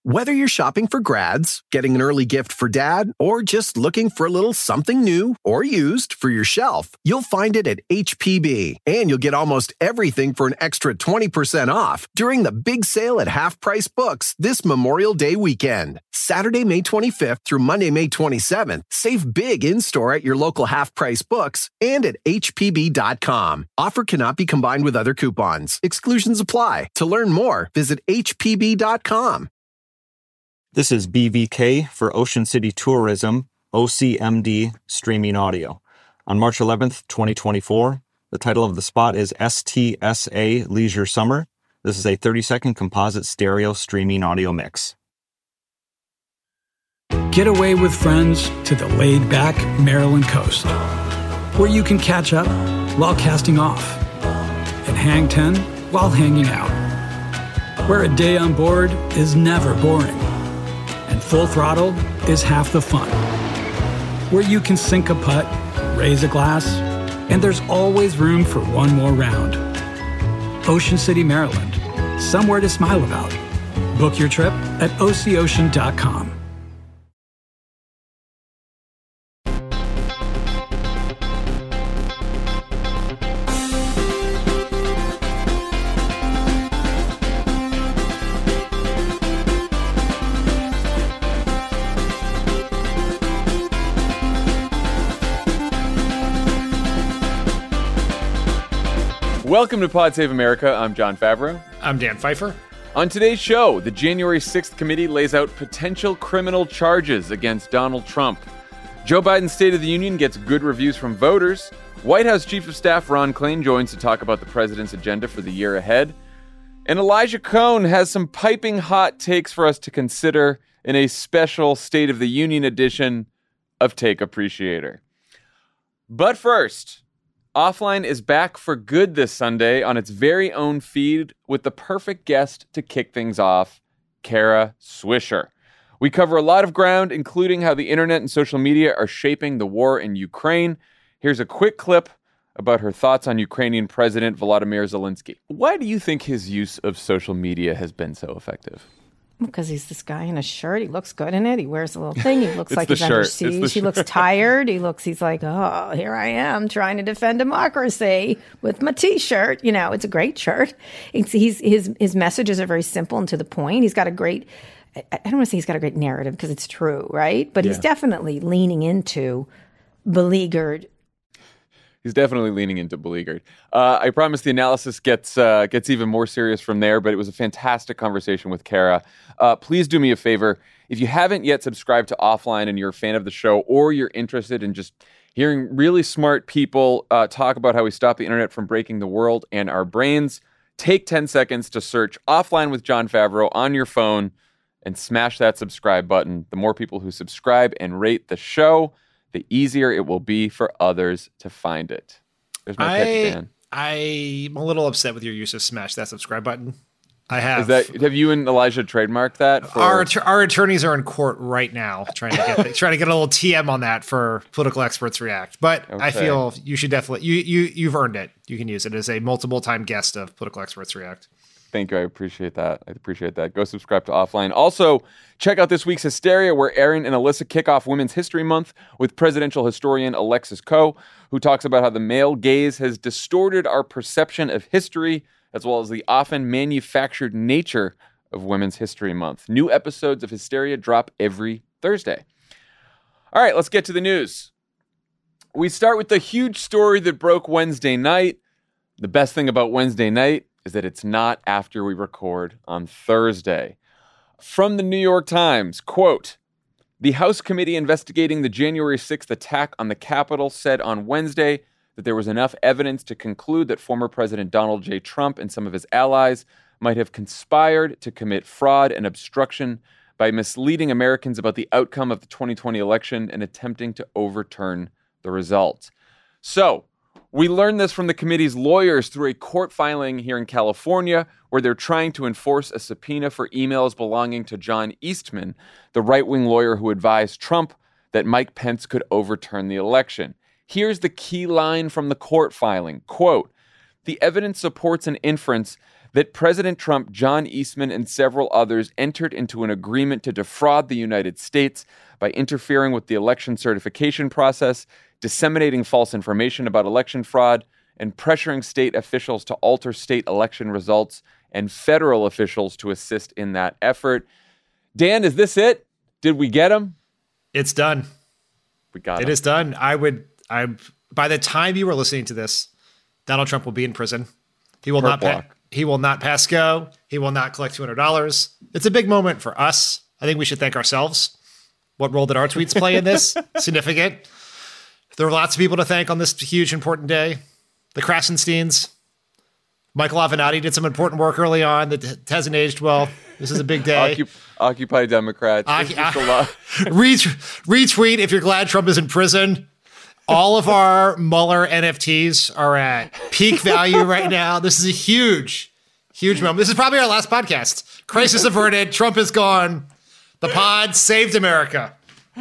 Whether you're shopping for grads, getting an early gift for dad, or just looking for a little something new or used for your shelf, you'll find it at HPB. And you'll get almost everything for an extra 20% off during the big sale at Half Price Books this Memorial Day weekend. Saturday, May 25th through Monday, May 27th. Save big in-store at your local Half Price Books and at hpb.com. Offer cannot be combined with other coupons. Exclusions apply. To learn more, visit hpb.com. This is BVK for Ocean City Tourism, OCMD Streaming Audio. On March 11th, 2024, the title of the spot is STSA Leisure Summer. This is a 30-second composite stereo streaming audio mix. Get away with friends to the laid-back Maryland coast, where you can catch up while casting off and hang 10 while hanging out, where a day on board is never boring and full throttle is half the fun, where you can sink a putt, raise a glass, and there's always room for one more round. Ocean City, Maryland, somewhere to smile about. Book your trip at OCOcean.com. Welcome to Pod Save America. I'm John Favreau. I'm Dan Pfeiffer. On today's show, the January 6th committee lays out potential criminal charges against Donald Trump. Joe Biden's State of the Union gets good reviews from voters. White House Chief of Staff Ron Klain joins to talk about the president's agenda for the year ahead. And Elijah Cohn has some piping hot takes for us to consider in a special State of the Union edition of Take Appreciator. But first, Offline is back for good this Sunday on its very own feed with the perfect guest to kick things off, Kara Swisher. We cover a lot of ground, including how the internet and social media are shaping the war in Ukraine. Here's a quick clip about her thoughts on Ukrainian President Volodymyr Zelensky. Why do you think his use of social media has been so effective? Because he's this guy in a shirt. He looks good in it. He wears a little thing. He looks like he's under shirt. siege. He looks tired. He's like, oh, here I am trying to defend democracy with my T-shirt. You know, it's a great shirt. His messages are very simple and to the point. He's got a great, I don't want to say he's got a great narrative because it's true, right? But he's definitely leaning into beleaguered. He's definitely leaning into beleaguered. I promise the analysis gets even more serious from there, but it was a fantastic conversation with Kara. Please do me a favor. If you haven't yet subscribed to Offline and you're a fan of the show, or you're interested in just hearing really smart people talk about how we stop the internet from breaking the world and our brains, take 10 seconds to search Offline with John Favreau on your phone and smash that subscribe button. The more people who subscribe and rate the show, the easier it will be for others to find it. There's my pitch, Dan. I'm a little upset with your use of smash that subscribe button. I have. Have you and Elijah trademarked that? Our attorneys are in court right now trying to get a little TM on that for Political Experts React. But okay. I feel you should definitely you've earned it. You can use it as a multiple time guest of Political Experts React. Thank you. I appreciate that. Go subscribe to Offline. Also, check out this week's Hysteria, where Aaron and Alyssa kick off Women's History Month with presidential historian Alexis Coe, who talks about how the male gaze has distorted our perception of history, as well as the often manufactured nature of Women's History Month. New episodes of Hysteria drop every Thursday. All right, let's get to the news. We start with the huge story that broke Wednesday night. The best thing about Wednesday night is that it's not after we record on Thursday. From the New York Times, quote, the House committee investigating the January 6th attack on the Capitol said on Wednesday that there was enough evidence to conclude that former President Donald J. Trump and some of his allies might have conspired to commit fraud and obstruction by misleading Americans about the outcome of the 2020 election and attempting to overturn the results. So, we learned this from the committee's lawyers through a court filing here in California, where they're trying to enforce a subpoena for emails belonging to John Eastman, the right-wing lawyer who advised Trump that Mike Pence could overturn the election. Here's the key line from the court filing. Quote, the evidence supports an inference that President Trump, John Eastman, and several others entered into an agreement to defraud the United States by interfering with the election certification process, disseminating false information about election fraud, and pressuring state officials to alter state election results and federal officials to assist in that effort. Dan, is this it? Did we get him? It's done. We got him. It is done. By the time you were listening to this, Donald Trump will be in prison. He will not pass go. He will not collect $200. It's a big moment for us. I think we should thank ourselves. What role did our tweets play in this? Significant. There are lots of people to thank on this huge, important day. The Krasensteins. Michael Avenatti did some important work early on that hasn't aged well. This is a big day. Occupy Democrats. Retweet if you're glad Trump is in prison. All of our Mueller NFTs are at peak value right now. This is a huge, huge moment. This is probably our last podcast. Crisis averted. Trump is gone. The pod saved America.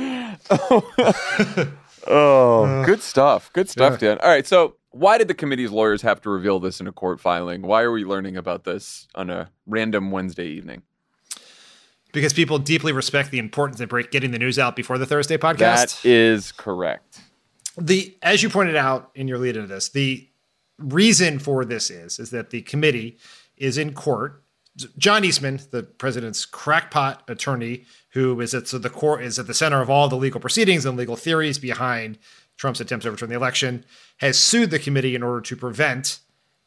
Good stuff. Good stuff, Dan. All right, so why did the committee's lawyers have to reveal this in a court filing? Why are we learning about this on a random Wednesday evening? Because people deeply respect the importance of getting the news out before the Thursday podcast. That is correct. As you pointed out in your lead into this, the reason for this is that the committee is in court. John Eastman, the president's crackpot attorney, who is at the center of all the legal proceedings and legal theories behind Trump's attempts to overturn the election, has sued the committee in order to prevent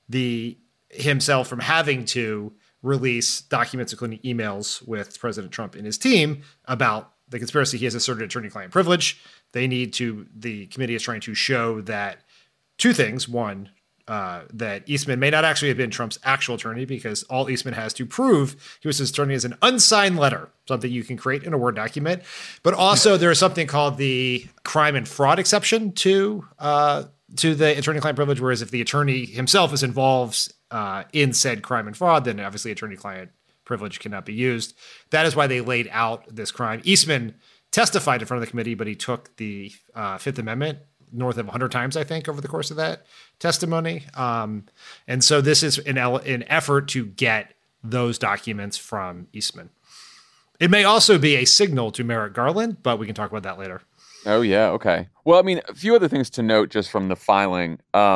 himself from having to release documents, including emails with President Trump and his team about the conspiracy. He has asserted attorney-client privilege. The committee is trying to show that two things. One, that Eastman may not actually have been Trump's actual attorney, because all Eastman has to prove he was his attorney is an unsigned letter, something you can create in a Word document. But also there is something called the crime and fraud exception to the attorney-client privilege, whereas if the attorney himself is involved in said crime and fraud, then obviously attorney-client privilege cannot be used. That is why they laid out this crime. Eastman testified in front of the committee, but he took the Fifth Amendment north of 100 times, I think, over the course of that testimony. And so this is an effort to get those documents from Eastman. It may also be a signal to Merrick Garland, but we can talk about that later. Oh, yeah. Okay. Well, I mean, a few other things to note just from the filing.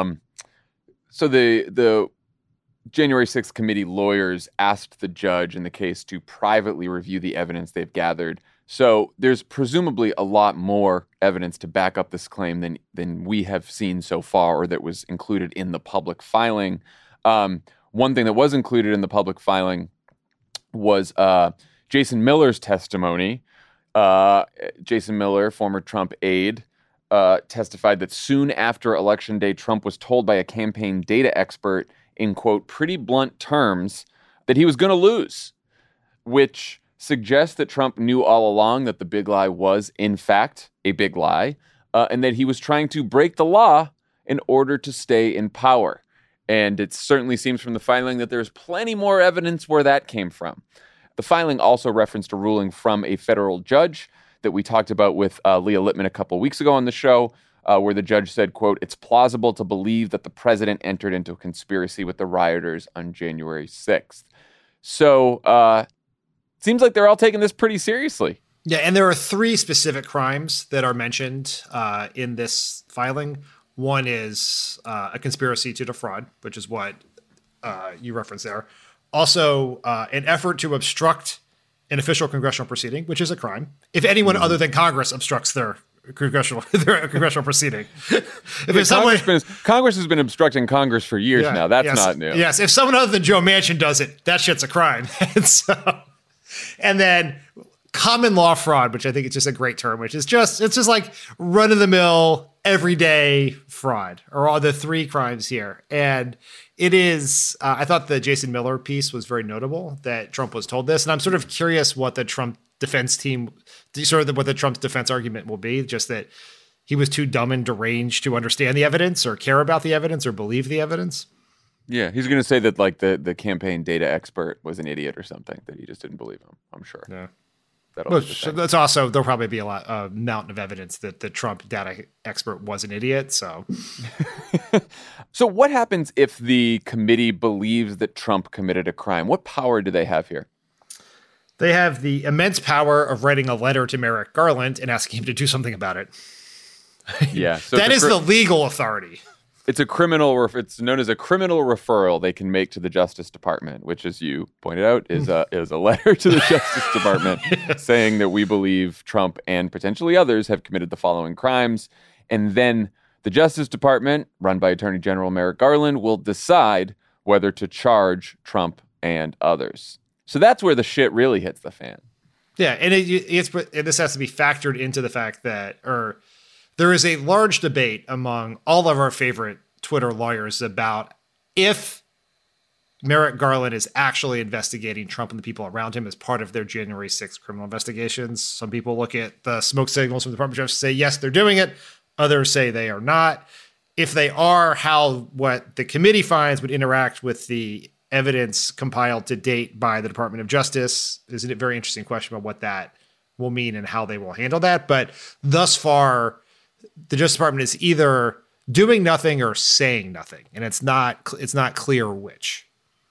So the January 6th committee lawyers asked the judge in the case to privately review the evidence they've gathered. So there's presumably a lot more evidence to back up this claim than we have seen so far, or that was included in the public filing. One thing that was included in the public filing was Jason Miller's testimony. Jason Miller, former Trump aide, testified that soon after Election Day, Trump was told by a campaign data expert in, quote, pretty blunt terms, that he was going to lose, which suggests that Trump knew all along that the big lie was, in fact, a big lie, and that he was trying to break the law in order to stay in power. And it certainly seems from the filing that there's plenty more evidence where that came from. The filing also referenced a ruling from a federal judge that we talked about with Leah Littman a couple weeks ago on the show, where the judge said, quote, it's plausible to believe that the president entered into a conspiracy with the rioters on January 6th. So, seems like they're all taking this pretty seriously. Yeah, and there are three specific crimes that are mentioned in this filing. One is a conspiracy to defraud, which is what you referenced there. Also, an effort to obstruct an official congressional proceeding, which is a crime. If anyone other than Congress obstructs their congressional proceeding. Congress has been obstructing Congress for years now. That's not new. Yes, if someone other than Joe Manchin does it, that shit's a crime. And then common law fraud, which I think is just a great term, which is it's just like run of the mill, everyday fraud, are all the three crimes here. And it is, I thought the Jason Miller piece was very notable that Trump was told this. And I'm sort of curious what the Trump defense team, what the Trump's defense argument will be, just that he was too dumb and deranged to understand the evidence or care about the evidence or believe the evidence. Yeah, he's going to say that like the campaign data expert was an idiot or something, that he just didn't believe him, I'm sure. Yeah. That's also, there'll probably be a mountain of evidence that the Trump data expert was an idiot. So, so what happens if the committee believes that Trump committed a crime? What power do they have here? They have the immense power of writing a letter to Merrick Garland and asking him to do something about it. Yeah, so that is the legal authority. It's it's known as a criminal referral they can make to the Justice Department, which, as you pointed out, is a letter to the Justice Department saying that we believe Trump and potentially others have committed the following crimes. And then the Justice Department, run by Attorney General Merrick Garland, will decide whether to charge Trump and others. So that's where the shit really hits the fan. Yeah, and this has to be factored into the fact that, there is a large debate among all of our favorite Twitter lawyers about if Merrick Garland is actually investigating Trump and the people around him as part of their January 6th criminal investigations. Some people look at the smoke signals from the Department of Justice and say, yes, they're doing it. Others say they are not. If they are, how what the committee finds would interact with the evidence compiled to date by the Department of Justice is a very interesting question about what that will mean and how they will handle that. But thus far, the Justice Department is either doing nothing or saying nothing, and it's not clear which.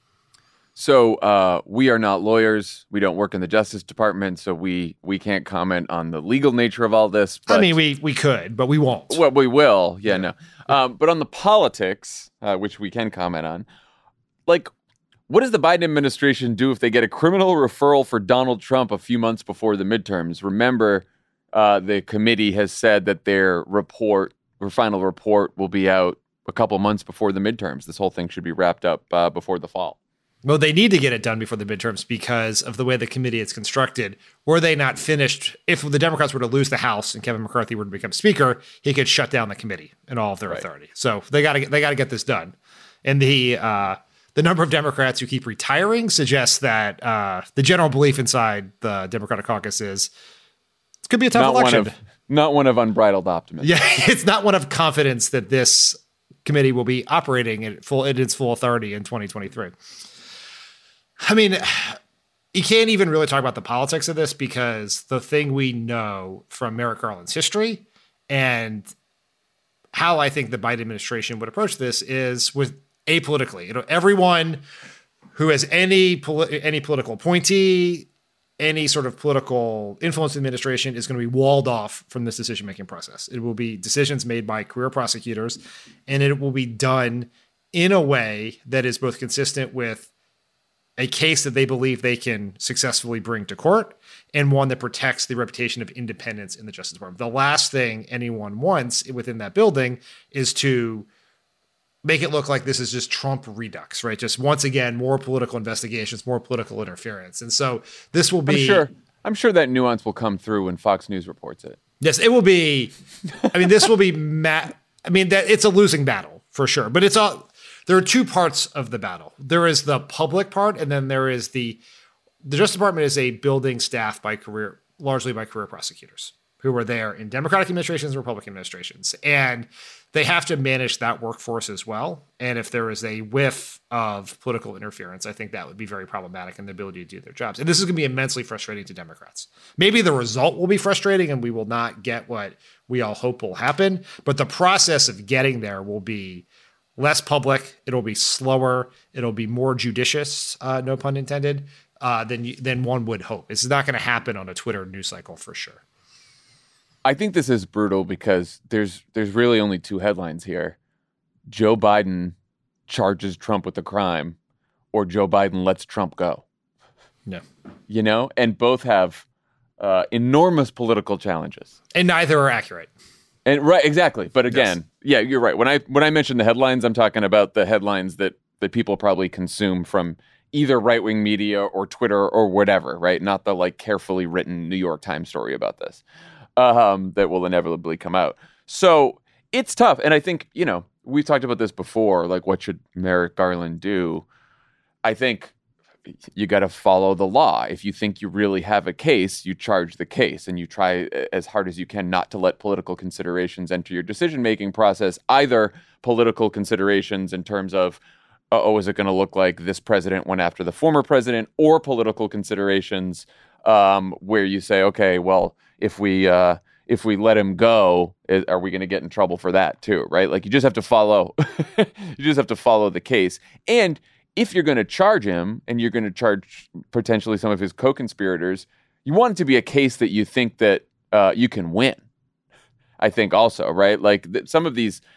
So we are not lawyers. We don't work in the Justice Department, so we can't comment on the legal nature of all this. But, I mean, we could, but we won't. Well, we will. Yeah, no. But on the politics, which we can comment on, like, what does the Biden administration do if they get a criminal referral for Donald Trump a few months before the midterms? Remember, the committee has said that their final report will be out a couple months before the midterms. This whole thing should be wrapped up before the fall. Well, they need to get it done before the midterms because of the way the committee is constructed. Were they not finished, if the Democrats were to lose the House and Kevin McCarthy were to become Speaker, he could shut down the committee and all of their authority. So they got to get this done. And the number of Democrats who keep retiring suggests that the general belief inside the Democratic caucus is it could be a tough election. Not one of unbridled optimism. Yeah, it's not one of confidence that this committee will be operating at its full authority in 2023. I mean, you can't even really talk about the politics of this because the thing we know from Merrick Garland's history and how I think the Biden administration would approach this is with apolitically. Everyone who has any political appointee, any sort of political influence in the administration is going to be walled off from this decision-making process. It will be decisions made by career prosecutors, and it will be done in a way that is both consistent with a case that they believe they can successfully bring to court and one that protects the reputation of independence in the Justice Department. The last thing anyone wants within that building is to make it look like this is just Trump redux, right? Just once again, more political investigations, more political interference. And so this will be... I'm sure that nuance will come through when Fox News reports it. Yes, it will be... I mean, this will be... it's a losing battle, for sure. But it's all... There are two parts of the battle. There is the public part, and then there is the Justice Department is a building staffed largely by career prosecutors who were there in Democratic administrations and Republican administrations. And they have to manage that workforce as well. And if there is a whiff of political interference, I think that would be very problematic in the ability to do their jobs. And this is going to be immensely frustrating to Democrats. Maybe the result will be frustrating and we will not get what we all hope will happen. But the process of getting there will be less public. It'll be slower. It'll be more judicious, no pun intended, than one would hope. This is not going to happen on a Twitter news cycle for sure. I think this is brutal because there's really only two headlines here. Joe Biden charges Trump with a crime, or Joe Biden lets Trump go. Yeah. And both have enormous political challenges. And neither are accurate. And right, exactly. But again, Yeah, you're right. When I mention the headlines, I'm talking about the headlines that people probably consume from either right-wing media or Twitter or whatever, right? Not the carefully written New York Times story about this. That will inevitably come out. So it's tough. And I think, we've talked about this before, what should Merrick Garland do? I think you got to follow the law. If you think you really have a case, you charge the case and you try as hard as you can not to let political considerations enter your decision-making process, either political considerations in terms of, is it going to look like this president went after the former president, or political considerations where you say, okay, well, if we let him go, are we going to get in trouble for that too, right? Like you just have to follow, the case. And if you're going to charge him and you're going to charge potentially some of his co-conspirators, you want it to be a case that you think that you can win. I think also, right? Like some of these,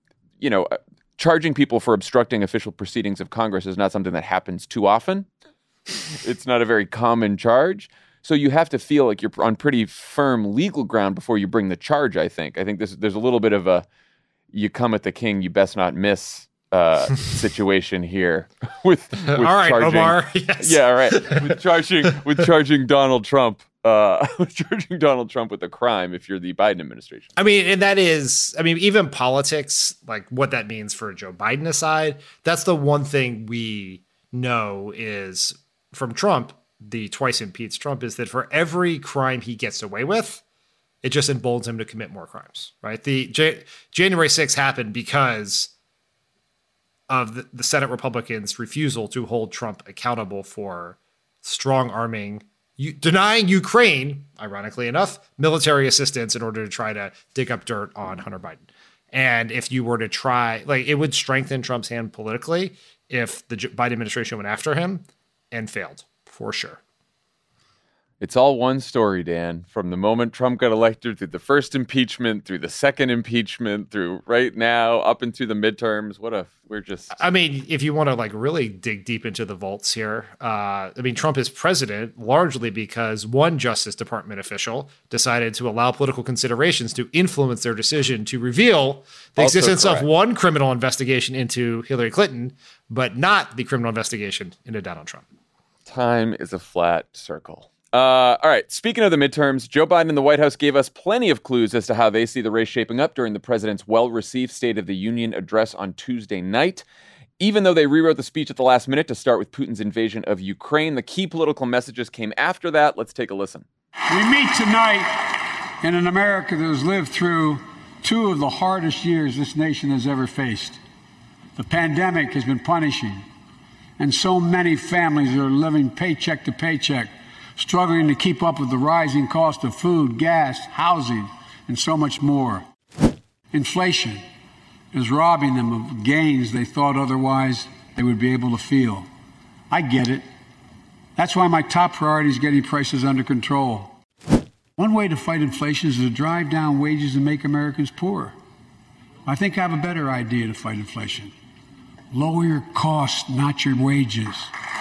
charging people for obstructing official proceedings of Congress is not something that happens too often. It's not a very common charge. So you have to feel like you're on pretty firm legal ground before you bring the charge, I think. I think there's a little bit of a you come at the king, you best not miss situation here with all right, charging, Omar. Yes. Yeah, right. With charging Donald Trump. Charging Donald Trump with a crime if you're the Biden administration. I mean, and that is, even politics, like what that means for Joe Biden aside, that's the one thing we know is from Trump, the twice impeached Trump, is that for every crime he gets away with, it just emboldens him to commit more crimes, right? The January 6th happened because of the Senate Republicans' refusal to hold Trump accountable for strong arming, denying Ukraine, ironically enough, military assistance in order to try to dig up dirt on Hunter Biden. And if you were to try, it would strengthen Trump's hand politically if the Biden administration went after him and failed, for sure. It's all one story, Dan. From the moment Trump got elected, through the first impeachment, through the second impeachment, through right now, up into the midterms. If you want to really dig deep into the vaults here, Trump is president largely because one Justice Department official decided to allow political considerations to influence their decision to reveal the existence of one criminal investigation into Hillary Clinton, but not the criminal investigation into Donald Trump. Time is a flat circle. All right. Speaking of the midterms, Joe Biden and the White House gave us plenty of clues as to how they see the race shaping up during the president's well-received State of the Union address on Tuesday night. Even though they rewrote the speech at the last minute to start with Putin's invasion of Ukraine, the key political messages came after that. Let's take a listen. We meet tonight in an America that has lived through two of the hardest years this nation has ever faced. The pandemic has been punishing, and so many families are living paycheck to paycheck, struggling to keep up with the rising cost of food, gas, housing, and so much more. Inflation is robbing them of gains they thought otherwise they would be able to feel. I get it. That's why my top priority is getting prices under control. One way to fight inflation is to drive down wages and make Americans poorer. I think I have a better idea to fight inflation. Lower your costs, not your wages.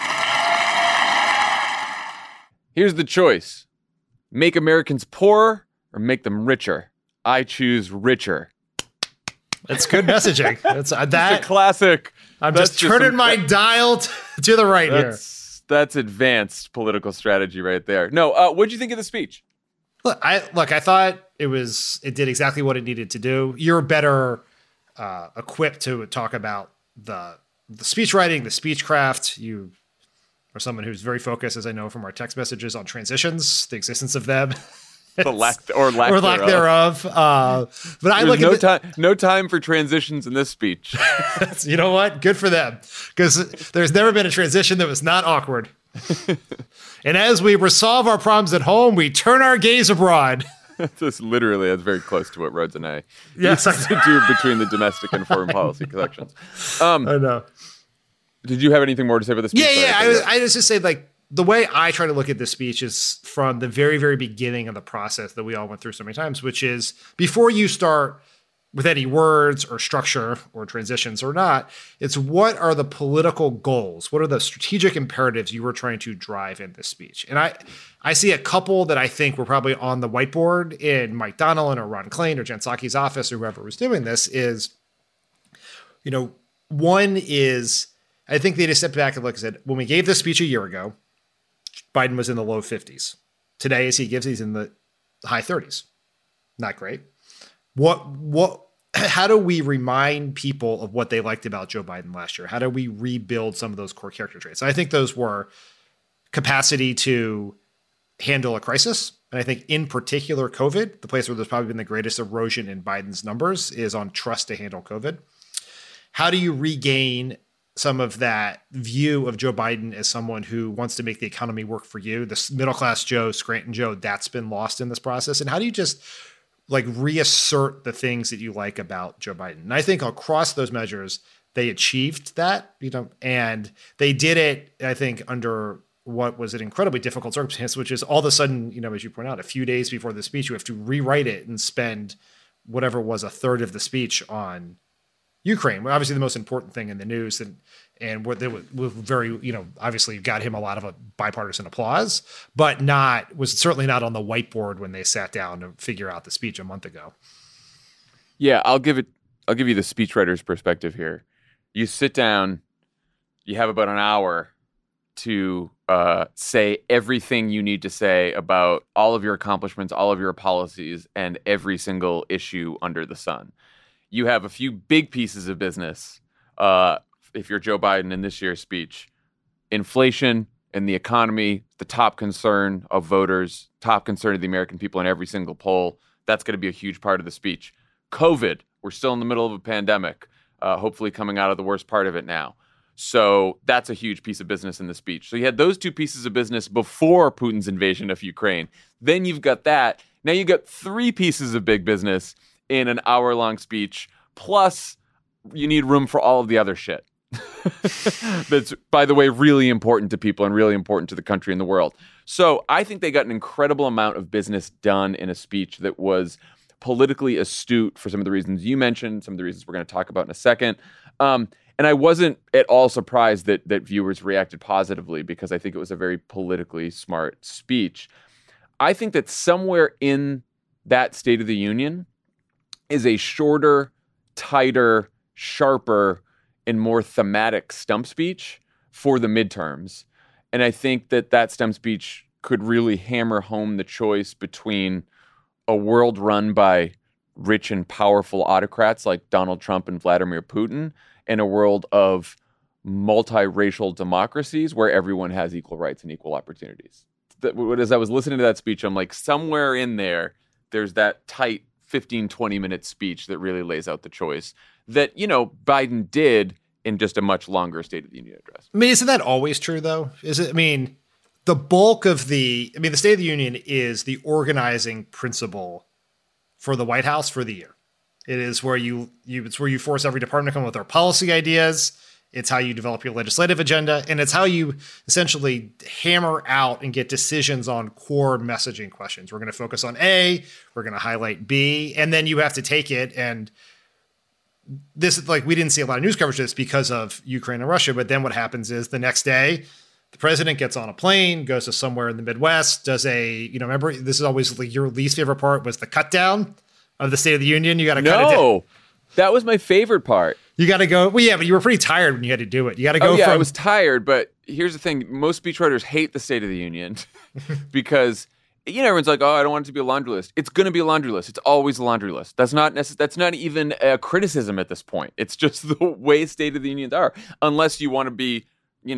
Here's the choice. Make Americans poorer or make them richer. I choose richer. That's good messaging. That's a classic. I'm just turning my dial to the right here. That's advanced political strategy right there. No, what'd you think of the speech? Look, I thought it did exactly what it needed to do. You're better equipped to talk about the speech writing, the speech craft. You or someone who's very focused, as I know from our text messages, on transitions, the existence of them, the lack thereof. But I look at no time for transitions in this speech. You know what? Good for them, because there's never been a transition that was not awkward. And as we resolve our problems at home, we turn our gaze abroad. That's very close to what Rhodes and I used to do between the domestic and foreign policy sections. I know. Did you have anything more to say about this speech? Yeah. I was just saying, the way I try to look at this speech is from the very, very beginning of the process that we all went through so many times, which is before you start with any words or structure or transitions or not, it's what are the political goals? What are the strategic imperatives you were trying to drive in this speech? And I see a couple that I think were probably on the whiteboard in Mike Donilon or Ron Klain or Jen Psaki's office or whoever was doing this is, one is, I think they just stepped back and looked and said, when we gave this speech a year ago, Biden was in the low 50s. Today, as he gives, he's in the high 30s. Not great. How do we remind people of what they liked about Joe Biden last year? How do we rebuild some of those core character traits? And I think those were capacity to handle a crisis. And I think in particular, COVID, the place where there's probably been the greatest erosion in Biden's numbers is on trust to handle COVID. How do you regain some of that view of Joe Biden as someone who wants to make the economy work for you, this middle-class Joe, Scranton Joe, that's been lost in this process? And how do you just like reassert the things that you like about Joe Biden? And I think across those measures, they achieved that, and they did it, I think, under what was an incredibly difficult circumstance, which is all of a sudden, as you point out, a few days before the speech, you have to rewrite it and spend whatever was a third of the speech on Ukraine. Well, obviously the most important thing in the news, and what they were very, obviously got him a lot of bipartisan applause, but was certainly not on the whiteboard when they sat down to figure out the speech a month ago. Yeah, I'll give you the speechwriter's perspective here. You sit down, you have about an hour to say everything you need to say about all of your accomplishments, all of your policies, and every single issue under the sun. You have a few big pieces of business, if you're Joe Biden in this year's speech. Inflation and the economy, the top concern of voters, top concern of the American people in every single poll. That's going to be a huge part of the speech. COVID, we're still in the middle of a pandemic, hopefully coming out of the worst part of it now. So that's a huge piece of business in the speech. So you had those two pieces of business before Putin's invasion of Ukraine. Then you've got that. Now you've got three pieces of big business in an hour-long speech. Plus, you need room for all of the other shit. That's, by the way, really important to people and really important to the country and the world. So I think they got an incredible amount of business done in a speech that was politically astute for some of the reasons you mentioned, some of the reasons we're going to talk about in a second. And I wasn't at all surprised that viewers reacted positively, because I think it was a very politically smart speech. I think that somewhere in that State of the Union is a shorter, tighter, sharper, and more thematic stump speech for the midterms. And I think that stump speech could really hammer home the choice between a world run by rich and powerful autocrats like Donald Trump and Vladimir Putin, and a world of multiracial democracies where everyone has equal rights and equal opportunities. As I was listening to that speech, I'm like, somewhere in there's that tight 15, 20-minute speech that really lays out the choice that, Biden did in just a much longer State of the Union address. I mean, isn't that always true, though? Is it? I mean, the bulk of the State of the Union is the organizing principle for the White House for the year. It is where it's where you force every department to come up with their policy ideas. It's how you develop your legislative agenda, and it's how you essentially hammer out and get decisions on core messaging questions. We're going to focus on A, we're going to highlight B, and then you have to take it. And this, we didn't see a lot of news coverage of this because of Ukraine and Russia, but then what happens is the next day, the president gets on a plane, goes to somewhere in the Midwest, does remember, this is always your least favorite part was the cut down of the State of the Union. You got to cut it down. No, that was my favorite part. You got to go. Well, yeah, but you were pretty tired when you had to do it. You got to go. I was tired, but here's the thing: most speechwriters hate the State of the Union because everyone's like, "Oh, I don't want it to be a laundry list." It's going to be a laundry list. It's always a laundry list. That's not even a criticism at this point. It's just the way State of the Unions are. Unless you want to be,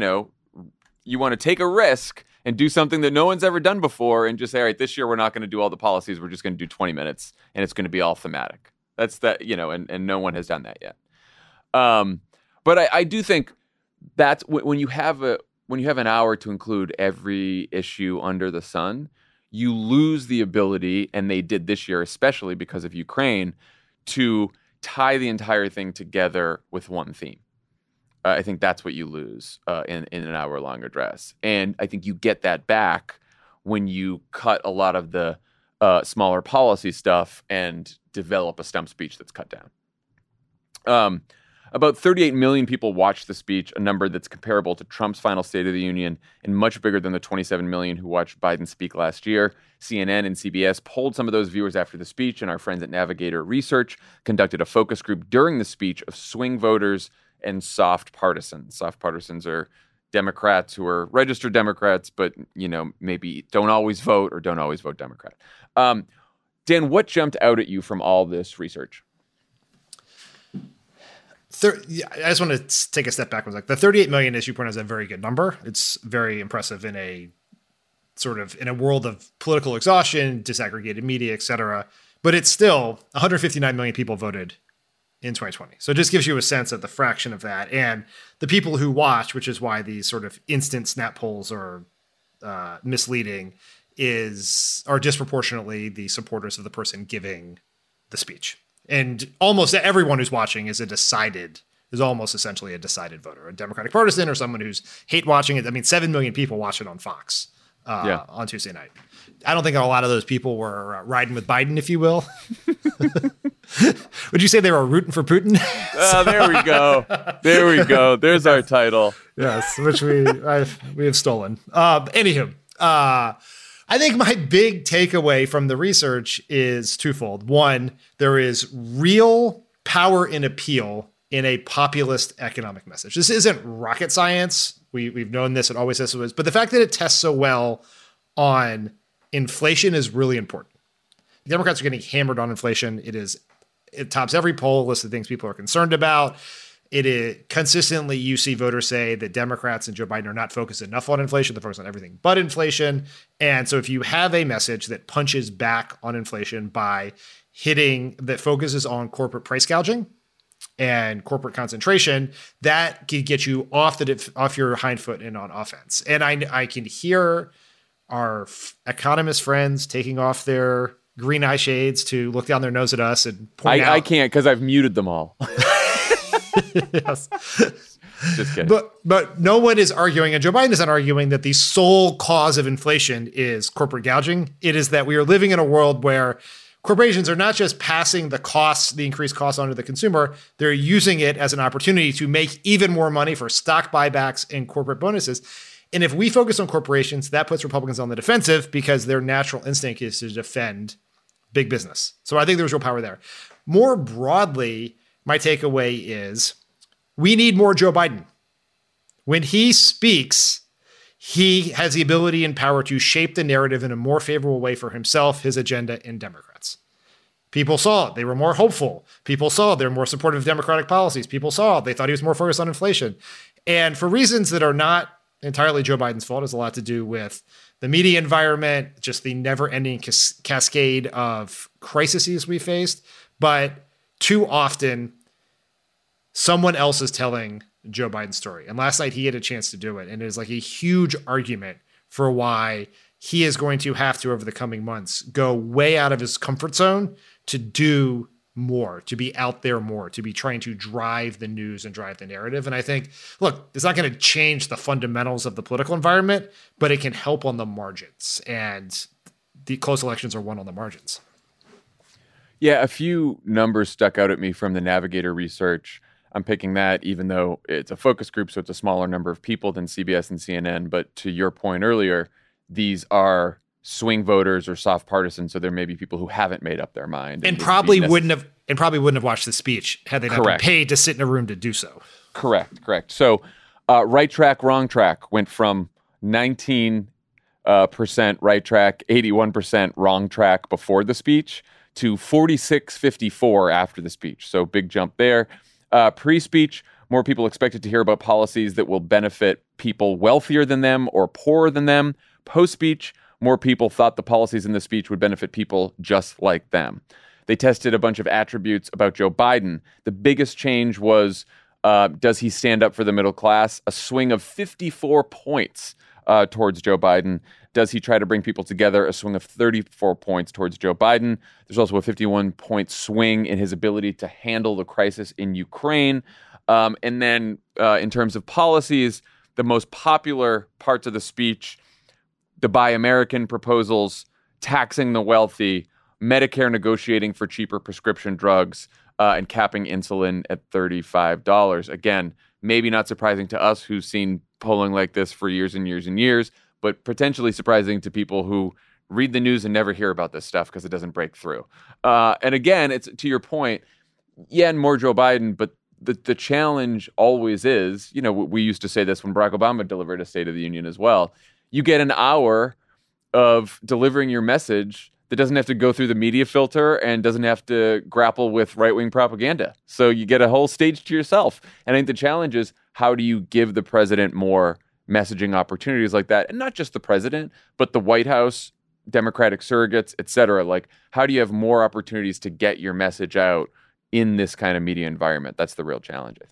you want to take a risk and do something that no one's ever done before, and just say, "All right, this year we're not going to do all the policies. We're just going to do 20 minutes, and it's going to be all thematic." That's that, and no one has done that yet. But I do think that's when you have an hour to include every issue under the sun, you lose the ability, and they did this year, especially because of Ukraine, to tie the entire thing together with one theme. I think that's what you lose in an hour-long address. And I think you get that back when you cut a lot of the smaller policy stuff and develop a stump speech that's cut down. About 38 million people watched the speech, a number that's comparable to Trump's final State of the Union and much bigger than the 27 million who watched Biden speak last year. CNN and CBS polled some of those viewers after the speech, and our friends at Navigator Research conducted a focus group during the speech of swing voters and soft partisans. Soft partisans are Democrats who are registered Democrats, but, maybe don't always vote or don't always vote Democrat. Dan, what jumped out at you from all this research? I just want to take a step back. The 38 million, as you point out, is a very good number. It's very impressive in a world of political exhaustion, disaggregated media, et cetera. But it's still 159 million people voted in 2020. So it just gives you a sense of the fraction of that. And the people who watch, which is why these sort of instant snap polls are misleading, are disproportionately the supporters of the person giving the speech. And almost everyone who's watching is almost essentially a decided voter, a Democratic partisan or someone who's hate watching it. I mean, 7 million people watch it on Fox on Tuesday night. I don't think a lot of those people were riding with Biden, if you will. Would you say they were rooting for Putin? There we go. There we go. There's our title. Yes, which we have stolen. Anywho, I think my big takeaway from the research is twofold. One, there is real power in appeal in a populist economic message. This isn't rocket science. We've known this. It always has to. But the fact that it tests so well on inflation is really important. The Democrats are getting hammered on inflation. It tops every poll list of things people are concerned about. It is consistently, you see voters say that Democrats and Joe Biden are not focused enough on inflation. They're focused on everything but inflation. And so if you have a message that punches back on inflation by that focuses on corporate price gouging and corporate concentration, that can get you off your hind foot and on offense. And I can hear our economist friends taking off their green eye shades to look down their nose at us and point out. I can't because I've muted them all. Yes. Just kidding. But no one is arguing, and Joe Biden isn't arguing, that the sole cause of inflation is corporate gouging. It is that we are living in a world where corporations are not just passing the increased costs onto the consumer, they're using it as an opportunity to make even more money for stock buybacks and corporate bonuses. And if we focus on corporations, that puts Republicans on the defensive because their natural instinct is to defend big business. So I think there's real power there. More broadly, my takeaway is we need more Joe Biden. When he speaks, he has the ability and power to shape the narrative in a more favorable way for himself, his agenda, and Democrats. People saw it. They were more hopeful. People saw they're more supportive of Democratic policies. People saw they thought he was more focused on inflation. And for reasons that are not entirely Joe Biden's fault, has a lot to do with the media environment, just the never-ending cascade of crises we faced. But too often, someone else is telling Joe Biden's story. And last night, he had a chance to do it. And it is like a huge argument for why he is going to have to, over the coming months, go way out of his comfort zone to do more, to be out there more, to be trying to drive the news and drive the narrative. And I think, look, it's not going to change the fundamentals of the political environment, but it can help on the margins. And the close elections are won on the margins. Yeah, a few numbers stuck out at me from the Navigator research. I'm picking that even though it's a focus group, so it's a smaller number of people than CBS and CNN. But to your point earlier, these are swing voters or soft partisans, so there may be people who haven't made up their mind and probably wouldn't have watched the speech had they not been paid to sit in a room to do so. Correct. So right track, wrong track went from 19% right track, 81% wrong track before the speech to 46-54 after the speech. So big jump there. Pre-speech, more people expected to hear about policies that will benefit people wealthier than them or poorer than them. Post-speech, more people thought the policies in the speech would benefit people just like them. They tested a bunch of attributes about Joe Biden. The biggest change was, does he stand up for the middle class? A swing of 54 points towards Joe Biden. Does he try to bring people together? A swing of 34 points towards Joe Biden. There's also a 51-point swing in his ability to handle the crisis in Ukraine. And then in terms of policies, the most popular parts of the speech, the Buy American proposals, taxing the wealthy, Medicare negotiating for cheaper prescription drugs, and capping insulin at $35. Again, maybe not surprising to us who've seen polling like this for years and years and years, but potentially surprising to people who read the news and never hear about this stuff because it doesn't break through. And again, it's to your point, and more Joe Biden, but the challenge always is, we used to say this when Barack Obama delivered a State of the Union as well. You get an hour of delivering your message that doesn't have to go through the media filter and doesn't have to grapple with right-wing propaganda. So you get a whole stage to yourself. And I think the challenge is, how do you give the president more messaging opportunities like that? And not just the president, but the White House, Democratic surrogates, et cetera. Like, how do you have more opportunities to get your message out in this kind of media environment. That's the real challenge, I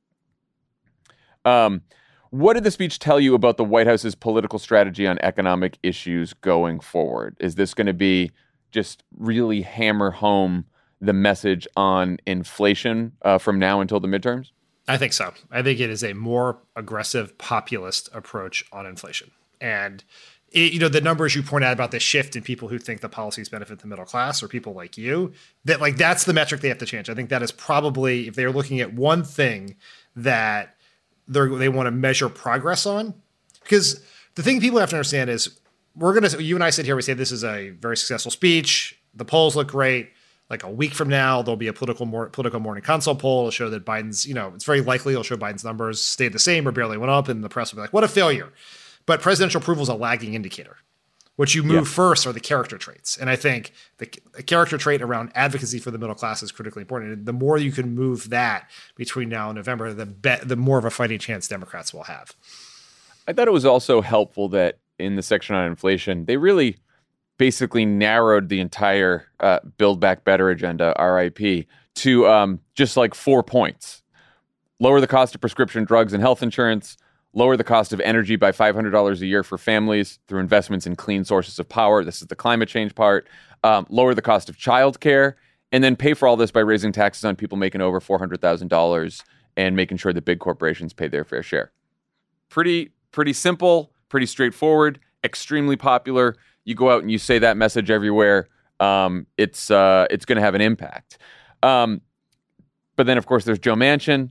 think. What did the speech tell you about the White House's political strategy on economic issues going forward? Is this going to be just really hammer home the message on inflation from now until the midterms? I think so. I think it is a more aggressive populist approach on inflation. And the numbers you point out about the shift in people who think the policies benefit the middle class or people like you, that's the metric they have to change. I think that is probably, if they're looking at one thing that they want to measure progress on, because the thing people have to understand is you and I sit here, we say this is a very successful speech. The polls look great. Like a week from now, there'll be a political morning consult poll. It'll show that Biden's, it's very likely it'll show Biden's numbers stayed the same or barely went up, and the press will be like, what a failure. But presidential approval is a lagging indicator. What you move first are the character traits. And I think the character trait around advocacy for the middle class is critically important. And the more you can move that between now and November, the more of a fighting chance Democrats will have. I thought it was also helpful that in the section on inflation, they really basically narrowed the entire Build Back Better agenda, RIP, to just like 4 points. Lower the cost of prescription drugs and health insurance, lower the cost of energy by $500 a year for families through investments in clean sources of power. This is the climate change part. Lower the cost of childcare, and then pay for all this by raising taxes on people making over $400,000 and making sure that big corporations pay their fair share. Pretty simple, pretty straightforward, extremely popular. You go out and you say that message everywhere. It's going to have an impact. But then, of course, there's Joe Manchin,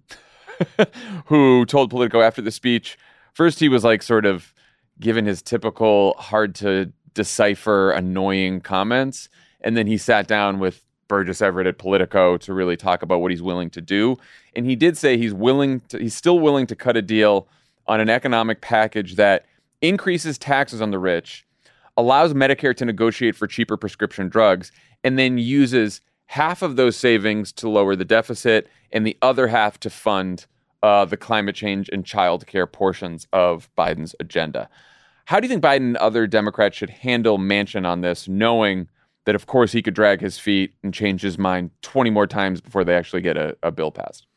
who told Politico after the speech, first he was like sort of given his typical hard to decipher, annoying comments. And then he sat down with Burgess Everett at Politico to really talk about what he's willing to do. And he did say he's still willing to cut a deal on an economic package that increases taxes on the rich, allows Medicare to negotiate for cheaper prescription drugs, and then uses half of those savings to lower the deficit and the other half to fund the climate change and childcare portions of Biden's agenda. How do you think Biden and other Democrats should handle Manchin on this, knowing that, of course, he could drag his feet and change his mind 20 more times before they actually get a bill passed?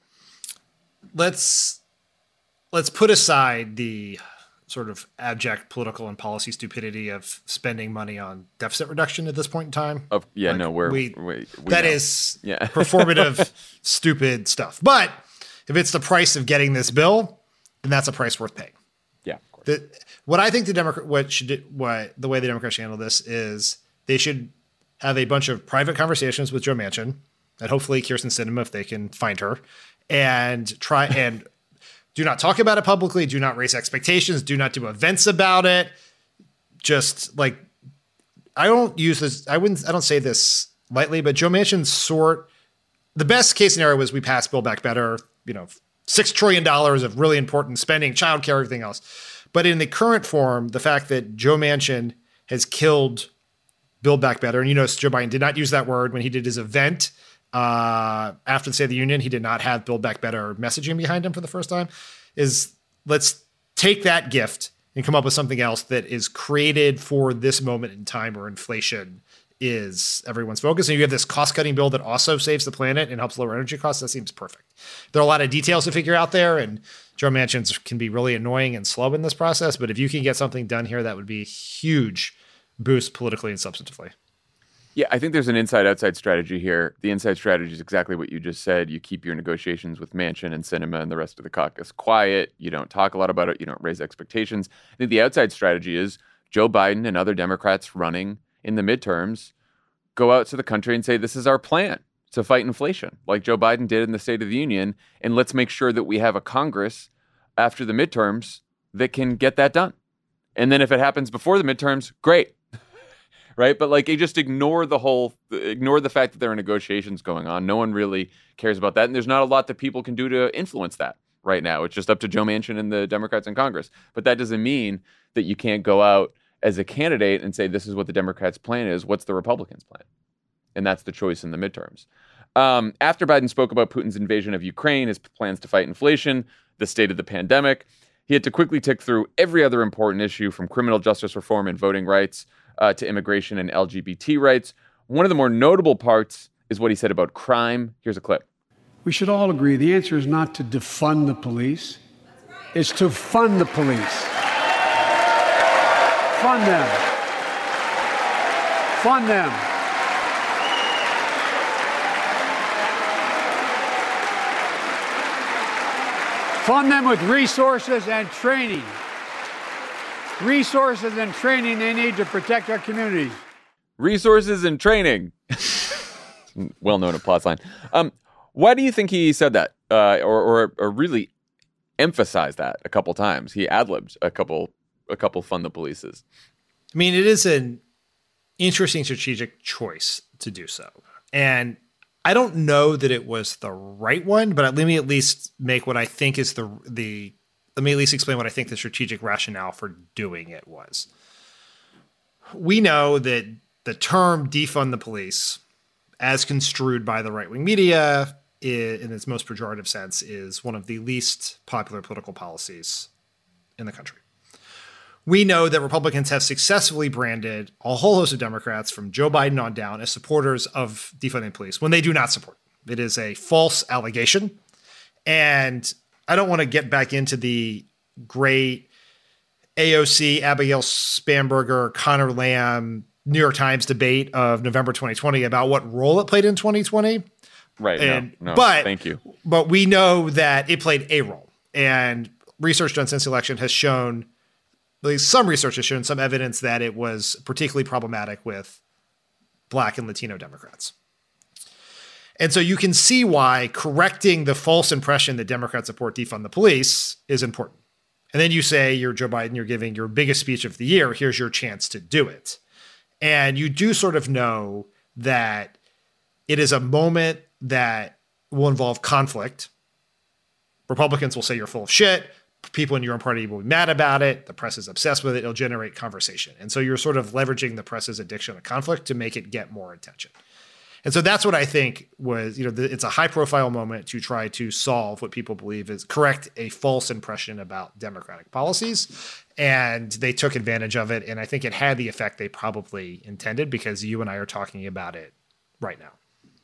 Let's put aside the sort of abject political and policy stupidity of spending money on deficit reduction at this point in time. That is performative, stupid stuff. But if it's the price of getting this bill, then that's a price worth paying. Yeah, of course. What I think the way the Democrats should handle this is they should have a bunch of private conversations with Joe Manchin, and hopefully Kyrsten Sinema, if they can find her, and try and do not talk about it publicly. Do not raise expectations. Do not do events about it. Just like, I don't use this. I don't say this lightly, but Joe Manchin's the best case scenario was we pass Build Back Better, $6 trillion of really important spending, childcare, everything else. But in the current form, the fact that Joe Manchin has killed Build Back Better, and Joe Biden did not use that word when he did his event after the State of the Union. He did not have Build Back Better messaging behind him for the first time. Let's take that gift and come up with something else that is created for this moment in time where inflation is everyone's focus. And you have this cost-cutting bill that also saves the planet and helps lower energy costs. That seems perfect. There are a lot of details to figure out there, and Joe Manchin can be really annoying and slow in this process. But if you can get something done here, that would be a huge boost politically and substantively. Yeah, I think there's an inside-outside strategy here. The inside strategy is exactly what you just said. You keep your negotiations with Manchin and Sinema and the rest of the caucus quiet. You don't talk a lot about it. You don't raise expectations. I think the outside strategy is Joe Biden and other Democrats running in the midterms go out to the country and say, this is our plan to fight inflation, like Joe Biden did in the State of the Union. And let's make sure that we have a Congress after the midterms that can get that done. And then if it happens before the midterms, great. Right. But you just ignore the fact that there are negotiations going on. No one really cares about that. And there's not a lot that people can do to influence that right now. It's just up to Joe Manchin and the Democrats in Congress. But that doesn't mean that you can't go out as a candidate and say, this is what the Democrats' plan is. What's the Republicans' plan? And that's the choice in the midterms. After Biden spoke about Putin's invasion of Ukraine, his plans to fight inflation, the state of the pandemic, he had to quickly tick through every other important issue, from criminal justice reform and voting rights to immigration and LGBT rights. One of the more notable parts is what he said about crime. Here's a clip. We should all agree the answer is not to defund the police. It's to fund the police. Fund them. Fund them. Fund them with resources and training. Resources and training they need to protect our communities. Resources and training. Well-known applause line. Why do you think he said that, or really emphasized that a couple times? He ad-libbed a couple fund the polices. I mean, it is an interesting strategic choice to do so, and I don't know that it was the right one. But let me at least make what I think is let me at least explain what I think the strategic rationale for doing it was. We know that the term defund the police, as construed by the right-wing media in its most pejorative sense, is one of the least popular political policies in the country. We know that Republicans have successfully branded a whole host of Democrats from Joe Biden on down as supporters of defunding police when they do not support it. It is a false allegation. And I don't want to get back into the great AOC, Abigail Spanberger, Connor Lamb, New York Times debate of November 2020 about what role it played in 2020. Right. And, no, but, thank you. But we know that it played a role. And research done since the election has shown, at least some research has shown some evidence that it was particularly problematic with Black and Latino Democrats. And so you can see why correcting the false impression that Democrats support defund the police is important. And then you say you're Joe Biden, you're giving your biggest speech of the year. Here's your chance to do it. And you do sort of know that it is a moment that will involve conflict. Republicans will say you're full of shit. People in your own party will be mad about it. The press is obsessed with it. It'll generate conversation. And so you're sort of leveraging the press's addiction to conflict to make it get more attention. And so that's what I think was, it's a high profile moment to try to solve what people believe is correct a false impression about Democratic policies. And they took advantage of it. And I think it had the effect they probably intended because you and I are talking about it right now.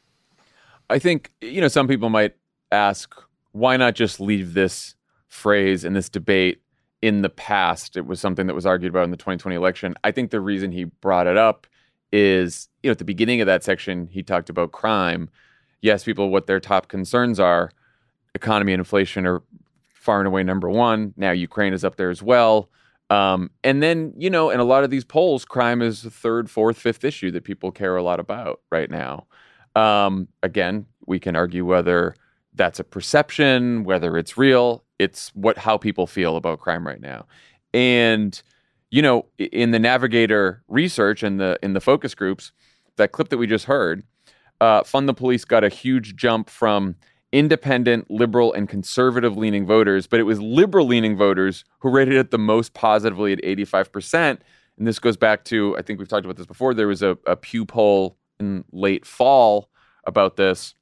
I think, some people might ask, why not just leave this phrase in this debate in the past? It was something that was argued about in the 2020 election. I think the reason he brought it up is, at the beginning of that section, he talked about crime. Yes, people, what their top concerns are, economy and inflation are far and away number one. Now Ukraine is up there as well. And then, in a lot of these polls, crime is the third, fourth, fifth issue that people care a lot about right now. Again, we can argue whether that's a perception, whether it's real. It's how people feel about crime right now. And, in the Navigator research and in the focus groups, that clip that we just heard, Fund the Police got a huge jump from independent, liberal, and conservative-leaning voters, but it was liberal-leaning voters who rated it the most positively at 85%. And this goes back to, I think we've talked about this before, there was a Pew poll in late fall about this.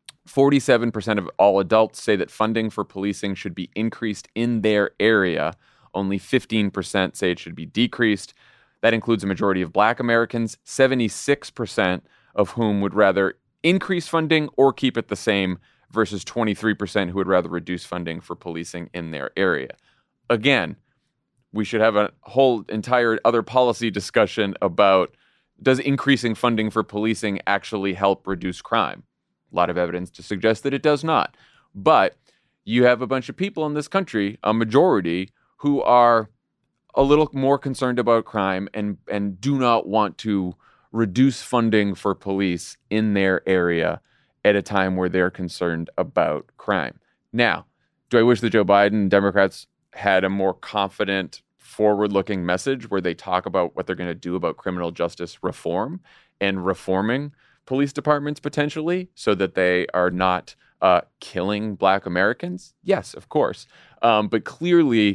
47% of all adults say that funding for policing should be increased in their area. Only 15% say it should be decreased. That includes a majority of Black Americans, 76% of whom would rather increase funding or keep it the same, versus 23% who would rather reduce funding for policing in their area. Again, we should have a whole entire other policy discussion about, does increasing funding for policing actually help reduce crime? A lot of evidence to suggest that it does not. But you have a bunch of people in this country, a majority, who are a little more concerned about crime and do not want to reduce funding for police in their area at a time where they're concerned about crime. Now, do I wish that Joe Biden and Democrats had a more confident, forward-looking message where they talk about what they're going to do about criminal justice reform and reforming police departments potentially so that they are not killing Black Americans? Yes, of course. But clearly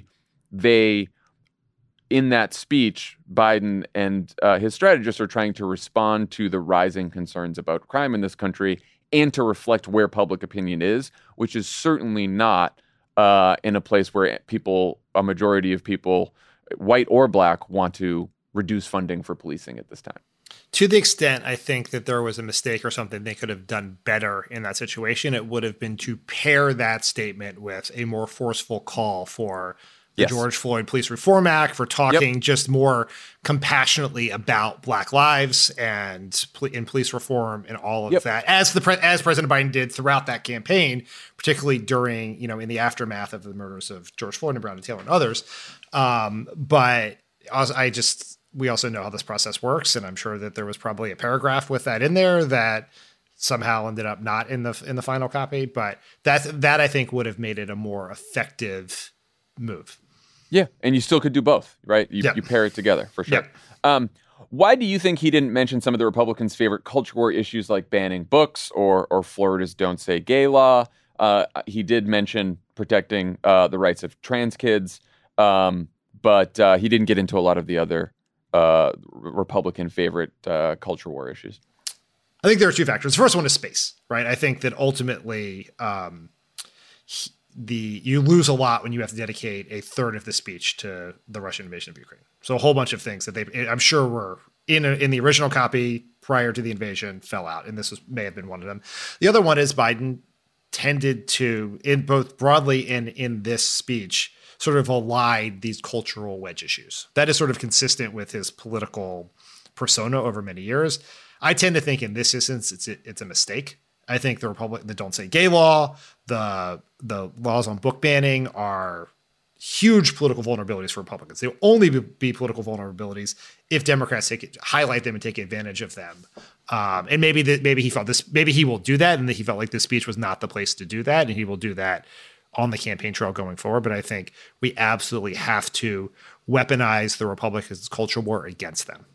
in that speech, Biden and his strategists are trying to respond to the rising concerns about crime in this country and to reflect where public opinion is, which is certainly not in a place where a majority of people, white or Black, want to reduce funding for policing at this time. To the extent I think that there was a mistake or something they could have done better in that situation, it would have been to pair that statement with a more forceful call for the George Floyd Police Reform Act, for talking just more compassionately about Black lives and in police reform and all of that, as President Biden did throughout that campaign, particularly during, in the aftermath of the murders of George Floyd and Breonna Taylor and others. But we also know how this process works, and I'm sure that there was probably a paragraph with that in there that somehow ended up not in the final copy. But that I think would have made it a more effective move. Yeah, and you still could do both, right? You pair it together, for sure. Why do you think he didn't mention some of the Republicans' favorite culture war issues like banning books or Florida's Don't Say Gay law? He did mention protecting the rights of trans kids, but he didn't get into a lot of the other Republican favorite culture war issues. I think there are two factors. The first one is space, right? I think that ultimately you lose a lot when you have to dedicate a third of the speech to the Russian invasion of Ukraine. So a whole bunch of things that I'm sure were in the original copy prior to the invasion fell out, and this may have been one of them. The other one is Biden tended to, in both broadly and in this speech, sort of allied these cultural wedge issues. That is sort of consistent with his political persona over many years. I tend to think in this instance it's a mistake. I think the Don't Say Gay law, the laws on book banning are huge political vulnerabilities for Republicans. They'll only be political vulnerabilities if Democrats highlight them and take advantage of them. And maybe he felt this. Maybe he will do that, and that he felt like this speech was not the place to do that, and he will do that on the campaign trail going forward. But I think we absolutely have to weaponize the Republicans' culture war against them.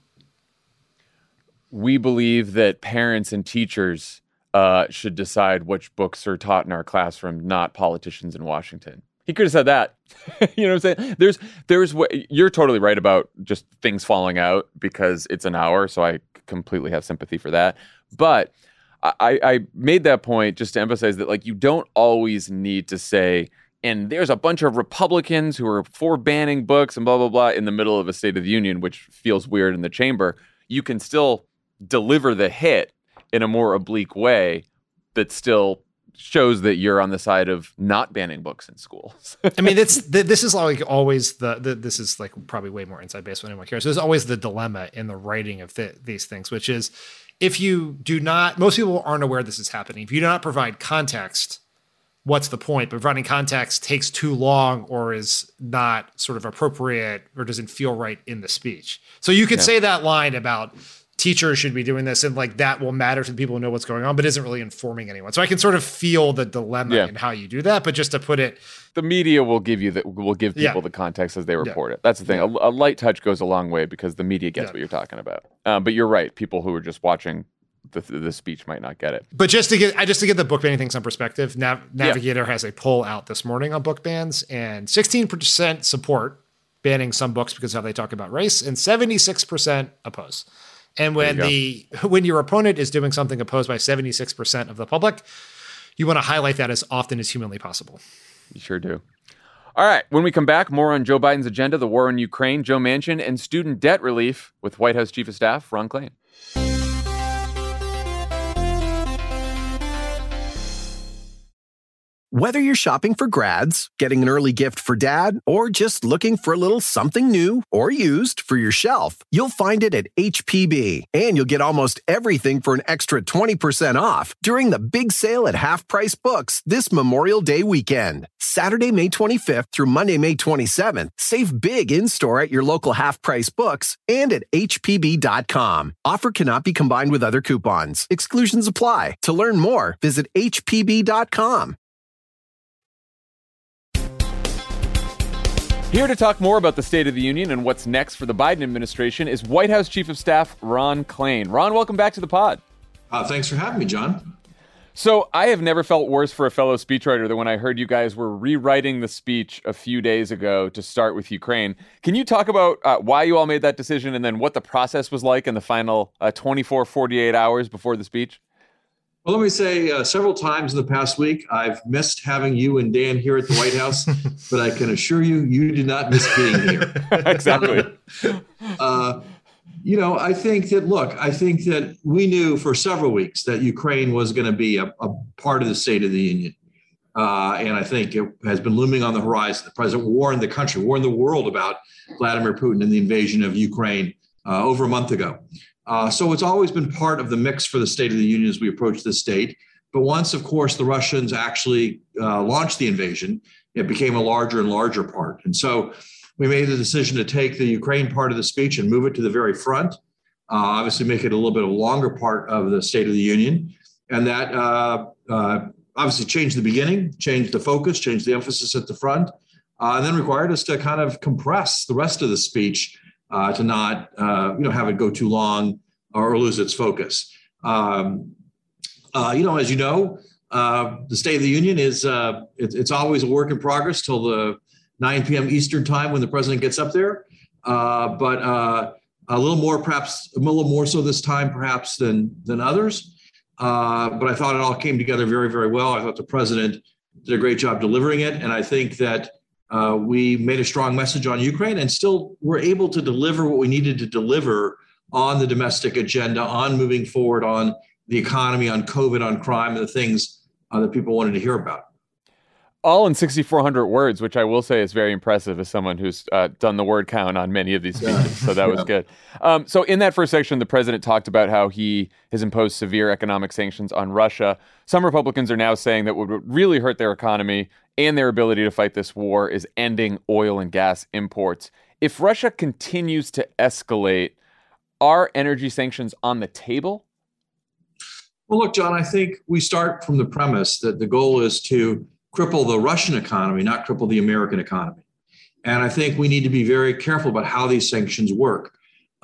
We believe that parents and teachers should decide which books are taught in our classroom, not politicians in Washington. He could have said that. You know what I'm saying? You're totally right about just things falling out because it's an hour, so I completely have sympathy for that. But I made that point just to emphasize that, you don't always need to say, and there's a bunch of Republicans who are for banning books and blah, blah, blah in the middle of a State of the Union, which feels weird in the chamber. You can still deliver the hit in a more oblique way that still shows that you're on the side of not banning books in schools. I mean, this is always this is probably way more inside based when anyone cares. There's always the dilemma in the writing of these things, which is if you do not, most people aren't aware this is happening. If you do not provide context, what's the point? But providing context takes too long or is not sort of appropriate or doesn't feel right in the speech. So you could say that line about teachers should be doing this and that will matter to the people who know what's going on, but isn't really informing anyone. So I can sort of feel the dilemma in how you do that, but just to put it, the media will give people the context as they report it. That's the thing. A light touch goes a long way because the media gets what you're talking about. But you're right. People who are just watching the speech might not get it. But just to get the book banning things on perspective, Navigator has a poll out this morning on book bans, and 16% support banning some books because of how they talk about race, and 76% oppose. And when your opponent is doing something opposed by 76% of the public, you want to highlight that as often as humanly possible. You sure do. All right. When we come back, more on Joe Biden's agenda, the war in Ukraine, Joe Manchin, and student debt relief with White House Chief of Staff Ron Klain. Whether you're shopping for grads, getting an early gift for dad, or just looking for a little something new or used for your shelf, you'll find it at HPB. And you'll get almost everything for an extra 20% off during the big sale at Half Price Books this Memorial Day weekend. Saturday, May 25th through Monday, May 27th. Save big in-store at your local Half Price Books and at HPB.com. Offer cannot be combined with other coupons. Exclusions apply. To learn more, visit HPB.com. Here to talk more about the State of the Union and what's next for the Biden administration is White House Chief of Staff Ron Klain. Ron, welcome back to the pod. Thanks for having me, John. So I have never felt worse for a fellow speechwriter than when I heard you guys were rewriting the speech a few days ago to start with Ukraine. Can you talk about why you all made that decision and then what the process was like in the final 48 hours before the speech? Well, let me say several times in the past week, I've missed having you and Dan here at the White House, but I can assure you, you did not miss being here. Exactly. I think that we knew for several weeks that Ukraine was going to be a part of the State of the Union. And I think it has been looming on the horizon. The president warned the world about Vladimir Putin and the invasion of Ukraine over a month ago. So it's always been part of the mix for the State of the Union as we approach this date. But once, of course, the Russians actually launched the invasion, it became a larger and larger part. And so we made the decision to take the Ukraine part of the speech and move it to the very front, obviously make it a little bit of a longer part of the State of the Union. And that obviously changed the beginning, changed the focus, changed the emphasis at the front, and then required us to kind of compress the rest of the speech to not have it go too long or lose its focus. As you know, the State of the Union is it's always a work in progress till the 9 p.m. Eastern time when the president gets up there, but a little more so this time perhaps than others. But I thought it all came together very, very well. I thought the president did a great job delivering it. And I think that we made a strong message on Ukraine and still were able to deliver what we needed to deliver on the domestic agenda, on moving forward, on the economy, on COVID, on crime, and the things that people wanted to hear about. All in 6,400 words, which I will say is very impressive as someone who's done the word count on many of these speeches. So that was good. So in that first section, the president talked about how he has imposed severe economic sanctions on Russia. Some Republicans are now saying that what would really hurt their economy and their ability to fight this war is ending oil and gas imports. If Russia continues to escalate, are energy sanctions on the table? Well, look, John, I think we start from the premise that the goal is to cripple the Russian economy, not cripple the American economy. And I think we need to be very careful about how these sanctions work.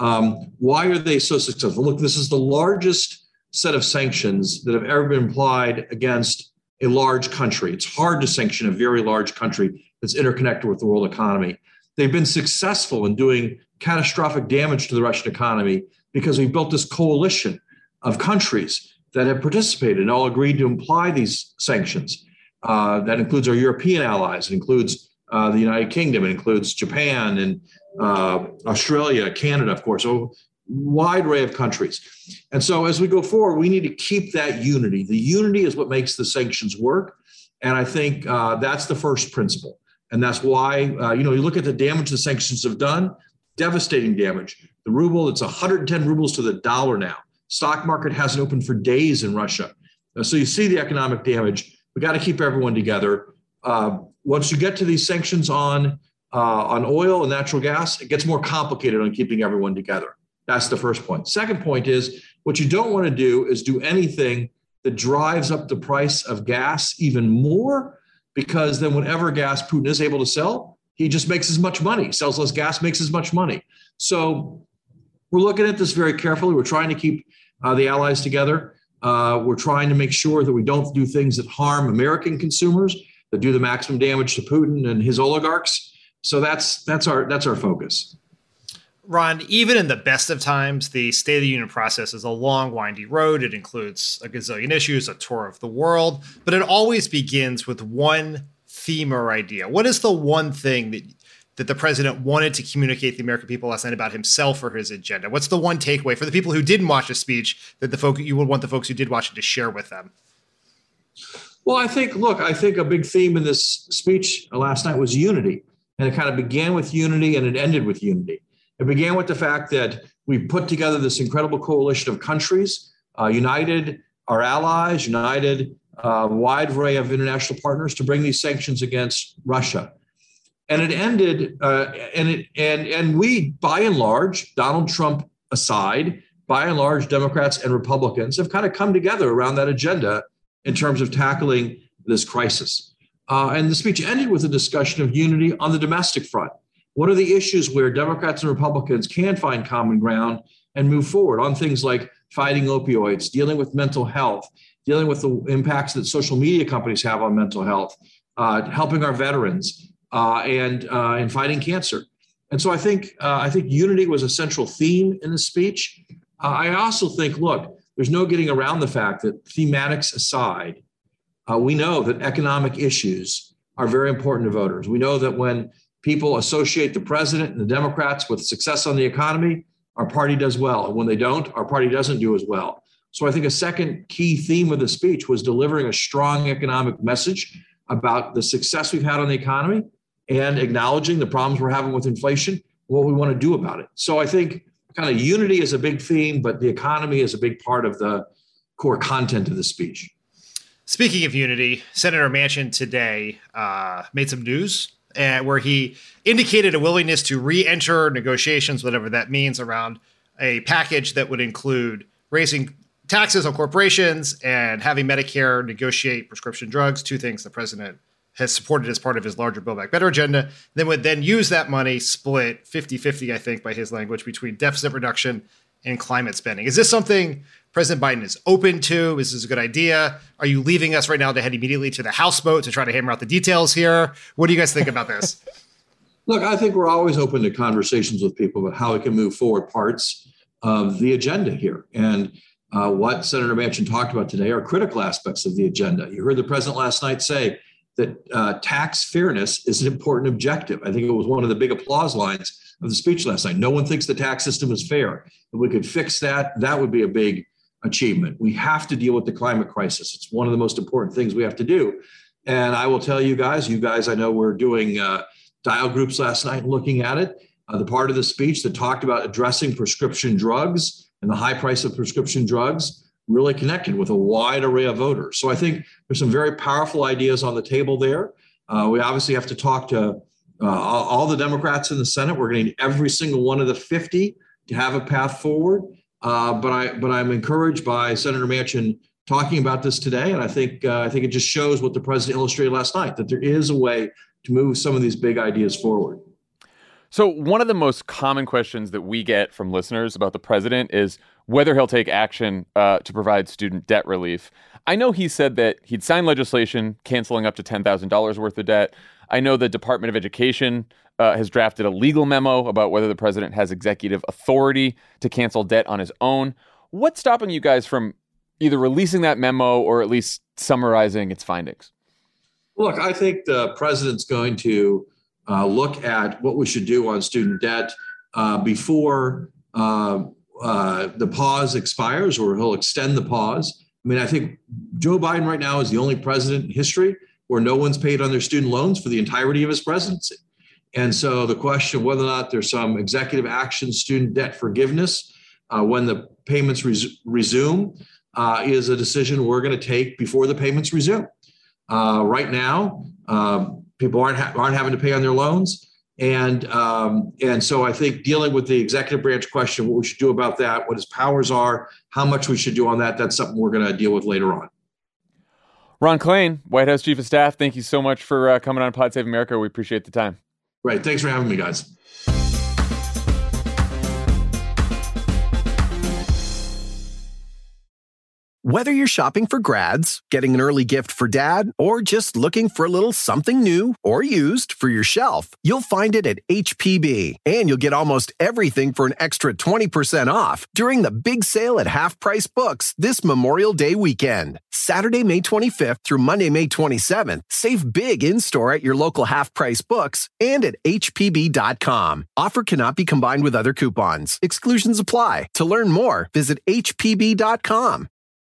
Why are they so successful? Look, this is the largest set of sanctions that have ever been applied against a large country. It's hard to sanction a very large country that's interconnected with the world economy. They've been successful in doing catastrophic damage to the Russian economy because we built this coalition of countries that have participated and all agreed to apply these sanctions. That includes our European allies. It includes the United Kingdom. It includes Japan and Australia, Canada, of course, a wide array of countries. And so as we go forward, we need to keep that unity. The unity is what makes the sanctions work. And I think that's the first principle. And that's why, you look at the damage the sanctions have done, devastating damage. The ruble, it's 110 rubles to the dollar now. Stock market hasn't opened for days in Russia. So you see the economic damage. We got to keep everyone together. Once you get to these sanctions on oil and natural gas, it gets more complicated on keeping everyone together. That's the first point. Second point is what you don't want to do is do anything that drives up the price of gas even more, because then whatever gas Putin is able to sell, he just makes as much money. Sells less gas, makes as much money. So we're looking at this very carefully. We're trying to keep the allies together. We're trying to make sure that we don't do things that harm American consumers, that do the maximum damage to Putin and his oligarchs. So that's our focus. Ron, even in the best of times, the State of the Union process is a long, windy road. It includes a gazillion issues, a tour of the world, but it always begins with one theme or idea. What is the one thing that the president wanted to communicate to the American people last night about himself or his agenda? What's the one takeaway for the people who didn't watch the speech that you would want the folks who did watch it to share with them? Well, I think a big theme in this speech last night was unity. And it kind of began with unity and it ended with unity. It began with the fact that we put together this incredible coalition of countries, united our allies, united a wide array of international partners to bring these sanctions against Russia. And it ended, and we, by and large, Donald Trump aside, by and large, Democrats and Republicans have kind of come together around that agenda in terms of tackling this crisis. And the speech ended with a discussion of unity on the domestic front. What are the issues where Democrats and Republicans can find common ground and move forward on things like fighting opioids, dealing with mental health, dealing with the impacts that social media companies have on mental health, helping our veterans, and fighting cancer. And so I think unity was a central theme in the speech. I also think, look, there's no getting around the fact that thematics aside, we know that economic issues are very important to voters. We know that when people associate the president and the Democrats with success on the economy, our party does well. And when they don't, our party doesn't do as well. So I think a second key theme of the speech was delivering a strong economic message about the success we've had on the economy and acknowledging the problems we're having with inflation, what we want to do about it. So I think kind of unity is a big theme, but the economy is a big part of the core content of the speech. Speaking of unity, Senator Manchin today made some news where he indicated a willingness to re-enter negotiations, whatever that means, around a package that would include raising taxes on corporations and having Medicare negotiate prescription drugs, two things the president has supported as part of his larger Build Back Better agenda, then would then use that money split 50-50, I think, by his language, between deficit reduction and climate spending. Is this something President Biden is open to? Is this a good idea? Are you leaving us right now to head immediately to the House vote to try to hammer out the details here? What do you guys think about this? Look, I think we're always open to conversations with people about how we can move forward parts of the agenda here. And what Senator Manchin talked about today are critical aspects of the agenda. You heard the president last night say that tax fairness is an important objective. I think it was one of the big applause lines of the speech last night. No one thinks the tax system is fair. If we could fix that, that would be a big achievement. We have to deal with the climate crisis. It's one of the most important things we have to do. And I will tell you guys, I know we're doing dial groups last night looking at it. The part of the speech that talked about addressing prescription drugs and the high price of prescription drugs really connected with a wide array of voters. So I think there's some very powerful ideas on the table there. We obviously have to talk to all the Democrats in the Senate. We're going to need every single one of the 50 to have a path forward. But I'm encouraged by Senator Manchin talking about this today. And I think it just shows what the president illustrated last night, that there is a way to move some of these big ideas forward. So one of the most common questions that we get from listeners about the president is whether he'll take action to provide student debt relief. I know he said that he'd sign legislation canceling up to $10,000 worth of debt. I know the Department of Education has drafted a legal memo about whether the president has executive authority to cancel debt on his own. What's stopping you guys from either releasing that memo or at least summarizing its findings? Look, I think the president's going to look at what we should do on student debt before the pause expires, or he'll extend the pause. I mean, I think Joe Biden right now is the only president in history where no one's paid on their student loans for the entirety of his presidency. And so the question of whether or not there's some executive action, student debt forgiveness, when the payments resume, is a decision we're going to take before the payments resume. Right now, people aren't having to pay on their loans. And so I think dealing with the executive branch question, what we should do about that, what his powers are, how much we should do on that, that's something we're going to deal with later on. Ron Klain, White House Chief of Staff, thank you so much for coming on Pod Save America. We appreciate the time. Right. Thanks for having me, guys. Whether you're shopping for grads, getting an early gift for dad, or just looking for a little something new or used for your shelf, you'll find it at HPB. And you'll get almost everything for an extra 20% off during the big sale at Half Price Books this Memorial Day weekend. Saturday, May 25th through Monday, May 27th. Save big in-store at your local Half Price Books and at HPB.com. Offer cannot be combined with other coupons. Exclusions apply. To learn more, visit HPB.com.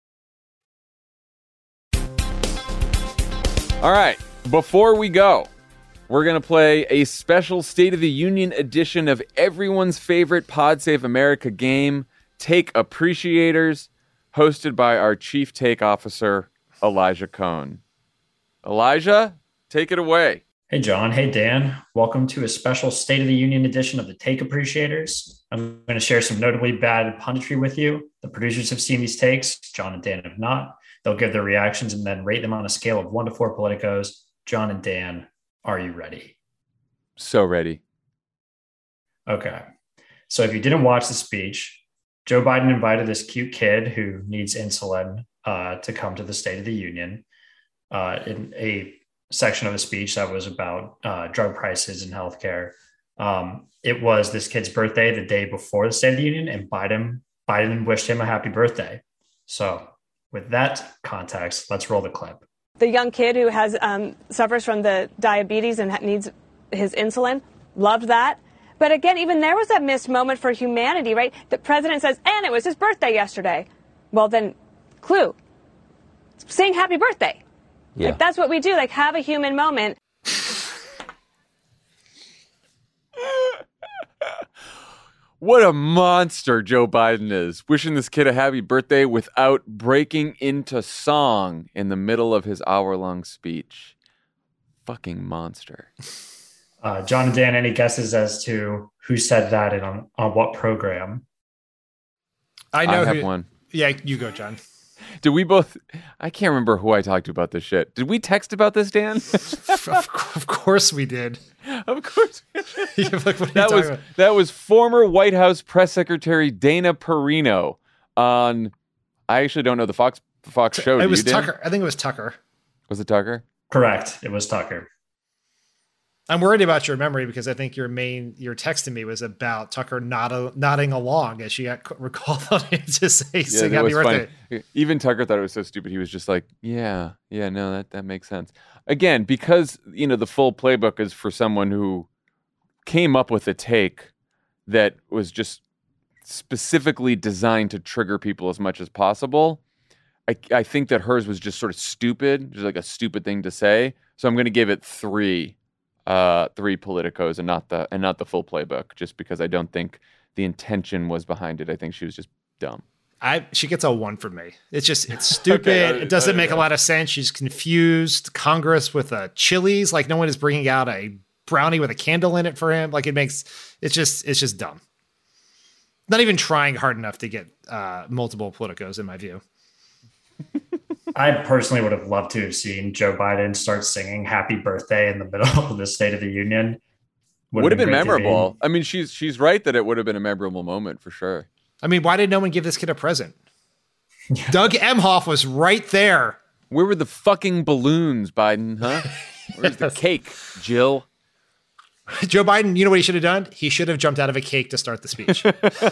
All right, before we go, we're going to play a special State of the Union edition of everyone's favorite Pod Save America game, Take Appreciators, hosted by our Chief Take Officer, Elijah Cohn. Elijah, take it away. Hey, John. Hey, Dan. Welcome to a special State of the Union edition of the Take Appreciators. I'm going to share some notably bad punditry with you. The producers have seen these takes. John and Dan have not. They'll give their reactions and then rate them on a scale of 1 to 4 politicos. John and Dan, are you ready? So ready. Okay. So if you didn't watch the speech, Joe Biden invited this cute kid who needs insulin to come to the State of the Union in a section of the speech that was about drug prices and healthcare. It was this kid's birthday the day before the State of the Union, and Biden wished him a happy birthday. So with that context, let's roll the clip. The young kid who has suffers from the diabetes and needs his insulin loved that. But again, even there was that missed moment for humanity, right? The president says, and it was his birthday yesterday. Well, then, clue. Sing happy birthday. Yeah. Like, that's what we do. Like, have a human moment. What a monster Joe Biden is. Wishing this kid a happy birthday without breaking into song in the middle of his hour-long speech. Fucking monster. John and Dan, any guesses as to who said that and on what program? I know. I have one. Yeah, you go, John. Did we both? I can't remember who I talked to about this shit. Did we text about this, Dan? Of course we did. Of course. Like, what are you talking about? That was former White House press secretary Dana Perino on. I actually don't know the Fox show. It was Tucker. I think it was Tucker. Was it Tucker? Correct. It was Tucker. I'm worried about your memory because I think your text to me was about Tucker nodding along as she got recalled on him to say sing happy birthday. Funny. Even Tucker thought it was so stupid. He was just like, yeah, no, that makes sense. Again, because, the full playbook is for someone who came up with a take that was just specifically designed to trigger people as much as possible. I think that hers was just sort of stupid, just like a stupid thing to say. So I'm going to give it three politicos and not the full playbook, just because I don't think the intention was behind it. I think she was just dumb. She gets a 1 from me. It's stupid. Okay, it doesn't make a lot of sense. She's confused Congress with a Chili's. Like, no one is bringing out a brownie with a candle in it for him. Like, it's just dumb. Not even trying hard enough to get multiple politicos, in my view. I personally would have loved to have seen Joe Biden start singing happy birthday in the middle of the State of the Union. Would have been memorable. I mean, she's right that it would have been a memorable moment for sure. I mean, why did no one give this kid a present? Doug Emhoff was right there. Where were the fucking balloons, Biden, huh? Where's the cake, Jill? Joe Biden, you know what he should have done? He should have jumped out of a cake to start the speech.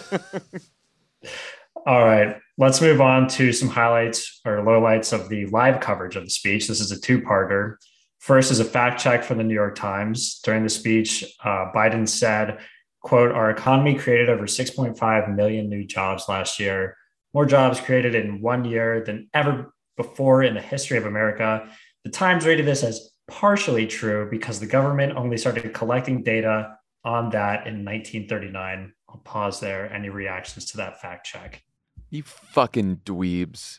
All right, let's move on to some highlights or lowlights of the live coverage of the speech. This is a two-parter. First is a fact check from the New York Times. During the speech, Biden said, quote, "Our economy created over 6.5 million new jobs last year, more jobs created in 1 year than ever before in the history of America. The Times rated this as partially true because the government only started collecting data on that in 1939. I'll pause there. Any reactions to that fact check? You fucking dweebs.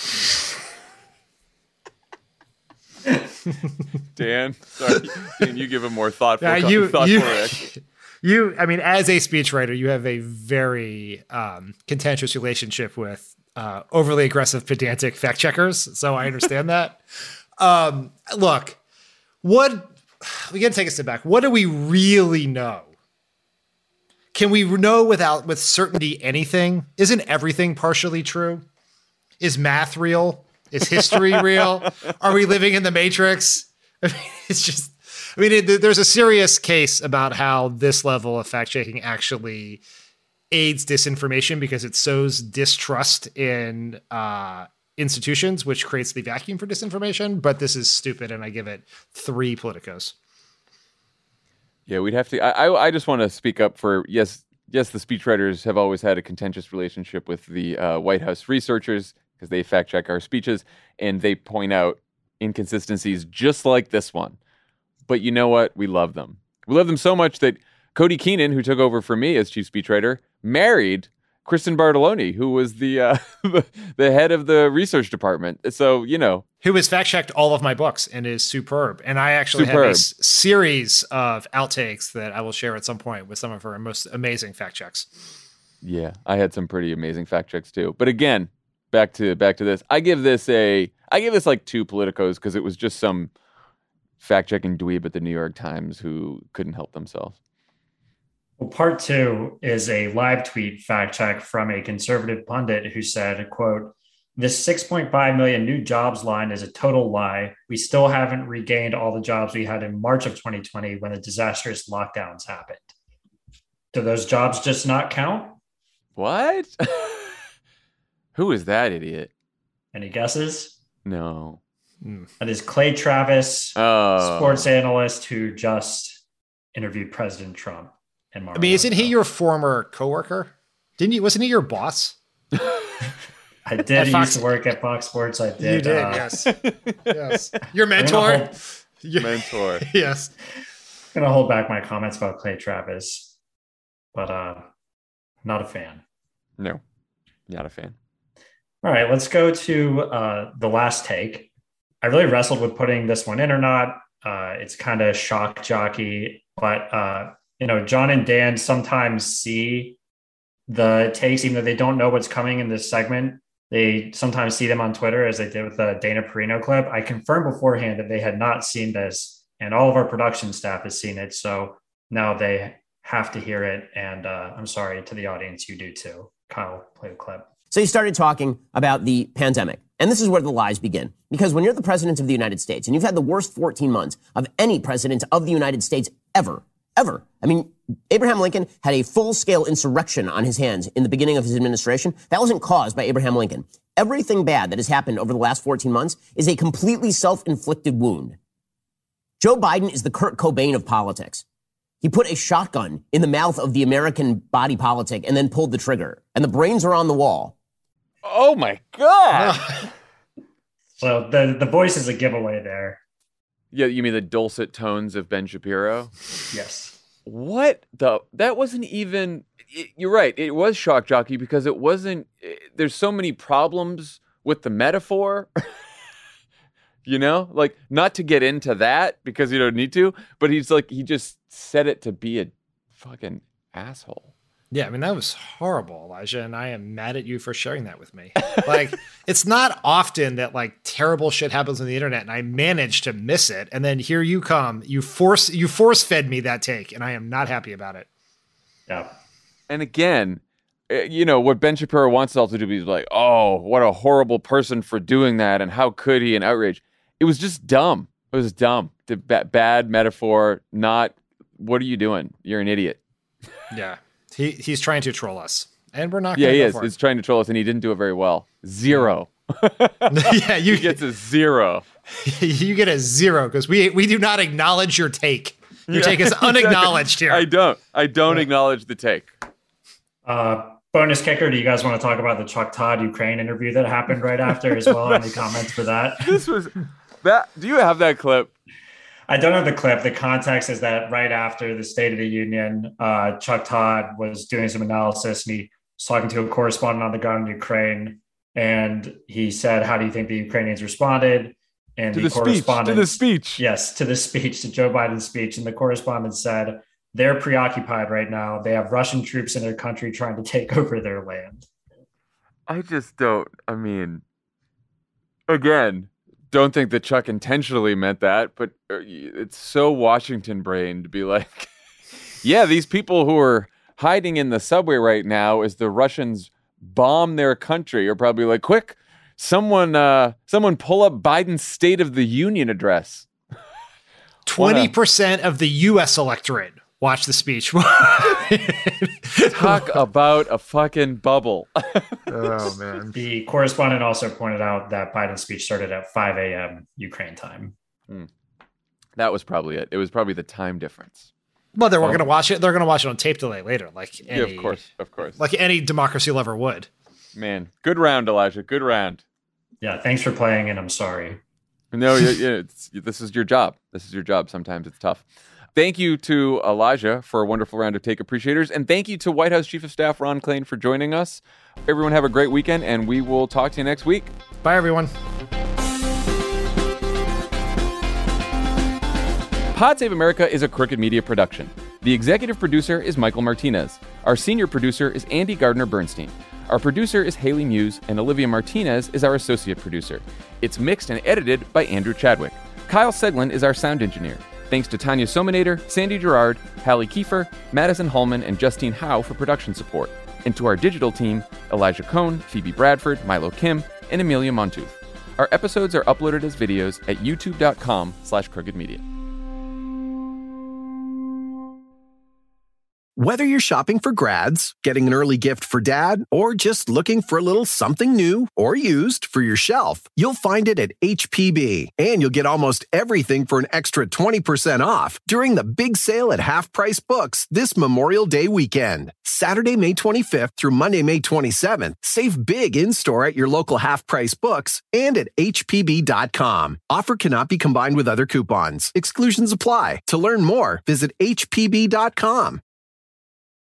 Dan, sorry. Dan, you give a more thoughtful reaction. I mean, as a speechwriter, you have a very contentious relationship with overly aggressive, pedantic fact checkers. So I understand that. Look, we got to take a step back. What do we really know? Can we know with certainty anything? Isn't everything partially true? Is math real? Is history real? Are we living in the Matrix? I mean, there's a serious case about how this level of fact checking actually aids disinformation because it sows distrust in institutions, which creates the vacuum for disinformation. But this is stupid, and I give it 3 politicos. Yeah, we'd have to. I just want to speak up for yes. The speechwriters have always had a contentious relationship with the White House researchers because they fact check our speeches and they point out inconsistencies just like this one. But you know what? We love them. We love them so much that Cody Keenan, who took over for me as chief speechwriter, married Kristen Bartoloni, who was the head of the research department. So, who has fact checked all of my books and is superb. And I actually have a series of outtakes that I will share at some point with some of her most amazing fact checks. Yeah, I had some pretty amazing fact checks too. But again, back to this. I give this like 2 politicos because it was just some fact checking dweeb at the New York Times who couldn't help themselves. Well, part 2 is a live tweet fact check from a conservative pundit who said, quote, "This 6.5 million new jobs line is a total lie. We still haven't regained all the jobs we had in March of 2020 when the disastrous lockdowns happened." Do those jobs just not count? What? Who is that idiot? Any guesses? No. That is Clay Travis, sports analyst who just interviewed President Trump. in Marvel. I mean, isn't he your former coworker? Wasn't he your boss? I did used to work at Fox Sports. I did. You did, yes. Yes. Your mentor? Mentor. Yes. I'm going to hold back my comments about Clay Travis, but not a fan. No, not a fan. All right, let's go to the last take. I really wrestled with putting this one in or not. It's kind of shock jockey, but John and Dan sometimes see the takes, even though they don't know what's coming in this segment. They sometimes see them on Twitter, as they did with the Dana Perino clip. I confirmed beforehand that they had not seen this, and all of our production staff has seen it. So now they have to hear it. And I'm sorry to the audience, you do too. Kyle, play the clip. So you started talking about the pandemic. And this is where the lies begin. Because when you're the president of the United States and you've had the worst 14 months of any president of the United States ever. I mean, Abraham Lincoln had a full-scale insurrection on his hands in the beginning of his administration. That wasn't caused by Abraham Lincoln. Everything bad that has happened over the last 14 months is a completely self-inflicted wound. Joe Biden is the Kurt Cobain of politics. He put a shotgun in the mouth of the American body politic and then pulled the trigger. And the brains are on the wall. Oh, my God. So the voice is a giveaway there. Yeah, you mean the dulcet tones of Ben Shapiro? Yes. What that wasn't even, you're right. It was shock jockey because it wasn't, there's so many problems with the metaphor, like not to get into that because you don't need to, but he just said it to be a fucking asshole. Yeah, I mean, that was horrible, Elijah, and I am mad at you for sharing that with me. Like, it's not often that, terrible shit happens on the internet, and I manage to miss it, and then here you come. You force-fed me that take, and I am not happy about it. Yeah. And again, what Ben Shapiro wants us all to do is like, oh, what a horrible person for doing that, and how could he, and outrage. It was just dumb. It was dumb. The bad metaphor, not, what are you doing? You're an idiot. Yeah. He's trying to troll us, and we're not. Yeah, he is. He's trying to troll us, and he didn't do it very well. 0. Yeah, he gets a 0. You get a 0 because we do not acknowledge your take. Your take is unacknowledged here. I don't acknowledge the take. Bonus kicker. Do you guys want to talk about the Chuck Todd Ukraine interview that happened right after as well? Any comments for that? This was that. Do you have that clip? I don't have the clip. The context is that right after the State of the Union, Chuck Todd was doing some analysis and he was talking to a correspondent on the ground in Ukraine. And he said, how do you think the Ukrainians responded? And to the speech. Yes, to the speech, to Joe Biden's speech. And the correspondent said, they're preoccupied right now. They have Russian troops in their country trying to take over their land. I just don't. I mean, again, don't think that Chuck intentionally meant that, but it's so Washington brain to be like, yeah, these people who are hiding in the subway right now as the Russians bomb their country are probably like, quick, someone pull up Biden's State of the Union address. 20% of the U.S. electorate watch the speech. Talk about a fucking bubble. Oh, man. The correspondent also pointed out that Biden's speech started at 5 a.m. Ukraine time. That was probably it. It was probably the time difference. Well, they were going to watch it. They're going to watch it on tape delay later. Yeah, of course. Like any democracy lover would. Man, good round, Elijah. Good round. Yeah, thanks for playing, and I'm sorry. No, this is your job. This is your job. Sometimes it's tough. Thank you to Elijah for a wonderful round of Take Appreciators. And thank you to White House Chief of Staff Ron Klain for joining us. Everyone have a great weekend, and we will talk to you next week. Bye, everyone. Pod Save America is a Crooked Media production. The executive producer is Michael Martinez. Our senior producer is Andy Gardner-Bernstein. Our producer is Haley Muse, and Olivia Martinez is our associate producer. It's mixed and edited by Andrew Chadwick. Kyle Seglin is our sound engineer. Thanks to Tanya Sominator, Sandy Gerard, Hallie Kiefer, Madison Hallman, and Justine Howe for production support. And to our digital team, Elijah Cohn, Phoebe Bradford, Milo Kim, and Amelia Montooth. Our episodes are uploaded as videos at youtube.com/crookedmedia. Whether you're shopping for grads, getting an early gift for dad, or just looking for a little something new or used for your shelf, you'll find it at HPB. And you'll get almost everything for an extra 20% off during the big sale at Half Price Books this Memorial Day weekend. Saturday, May 25th through Monday, May 27th. Save big in-store at your local Half Price Books and at HPB.com. Offer cannot be combined with other coupons. Exclusions apply. To learn more, visit HPB.com.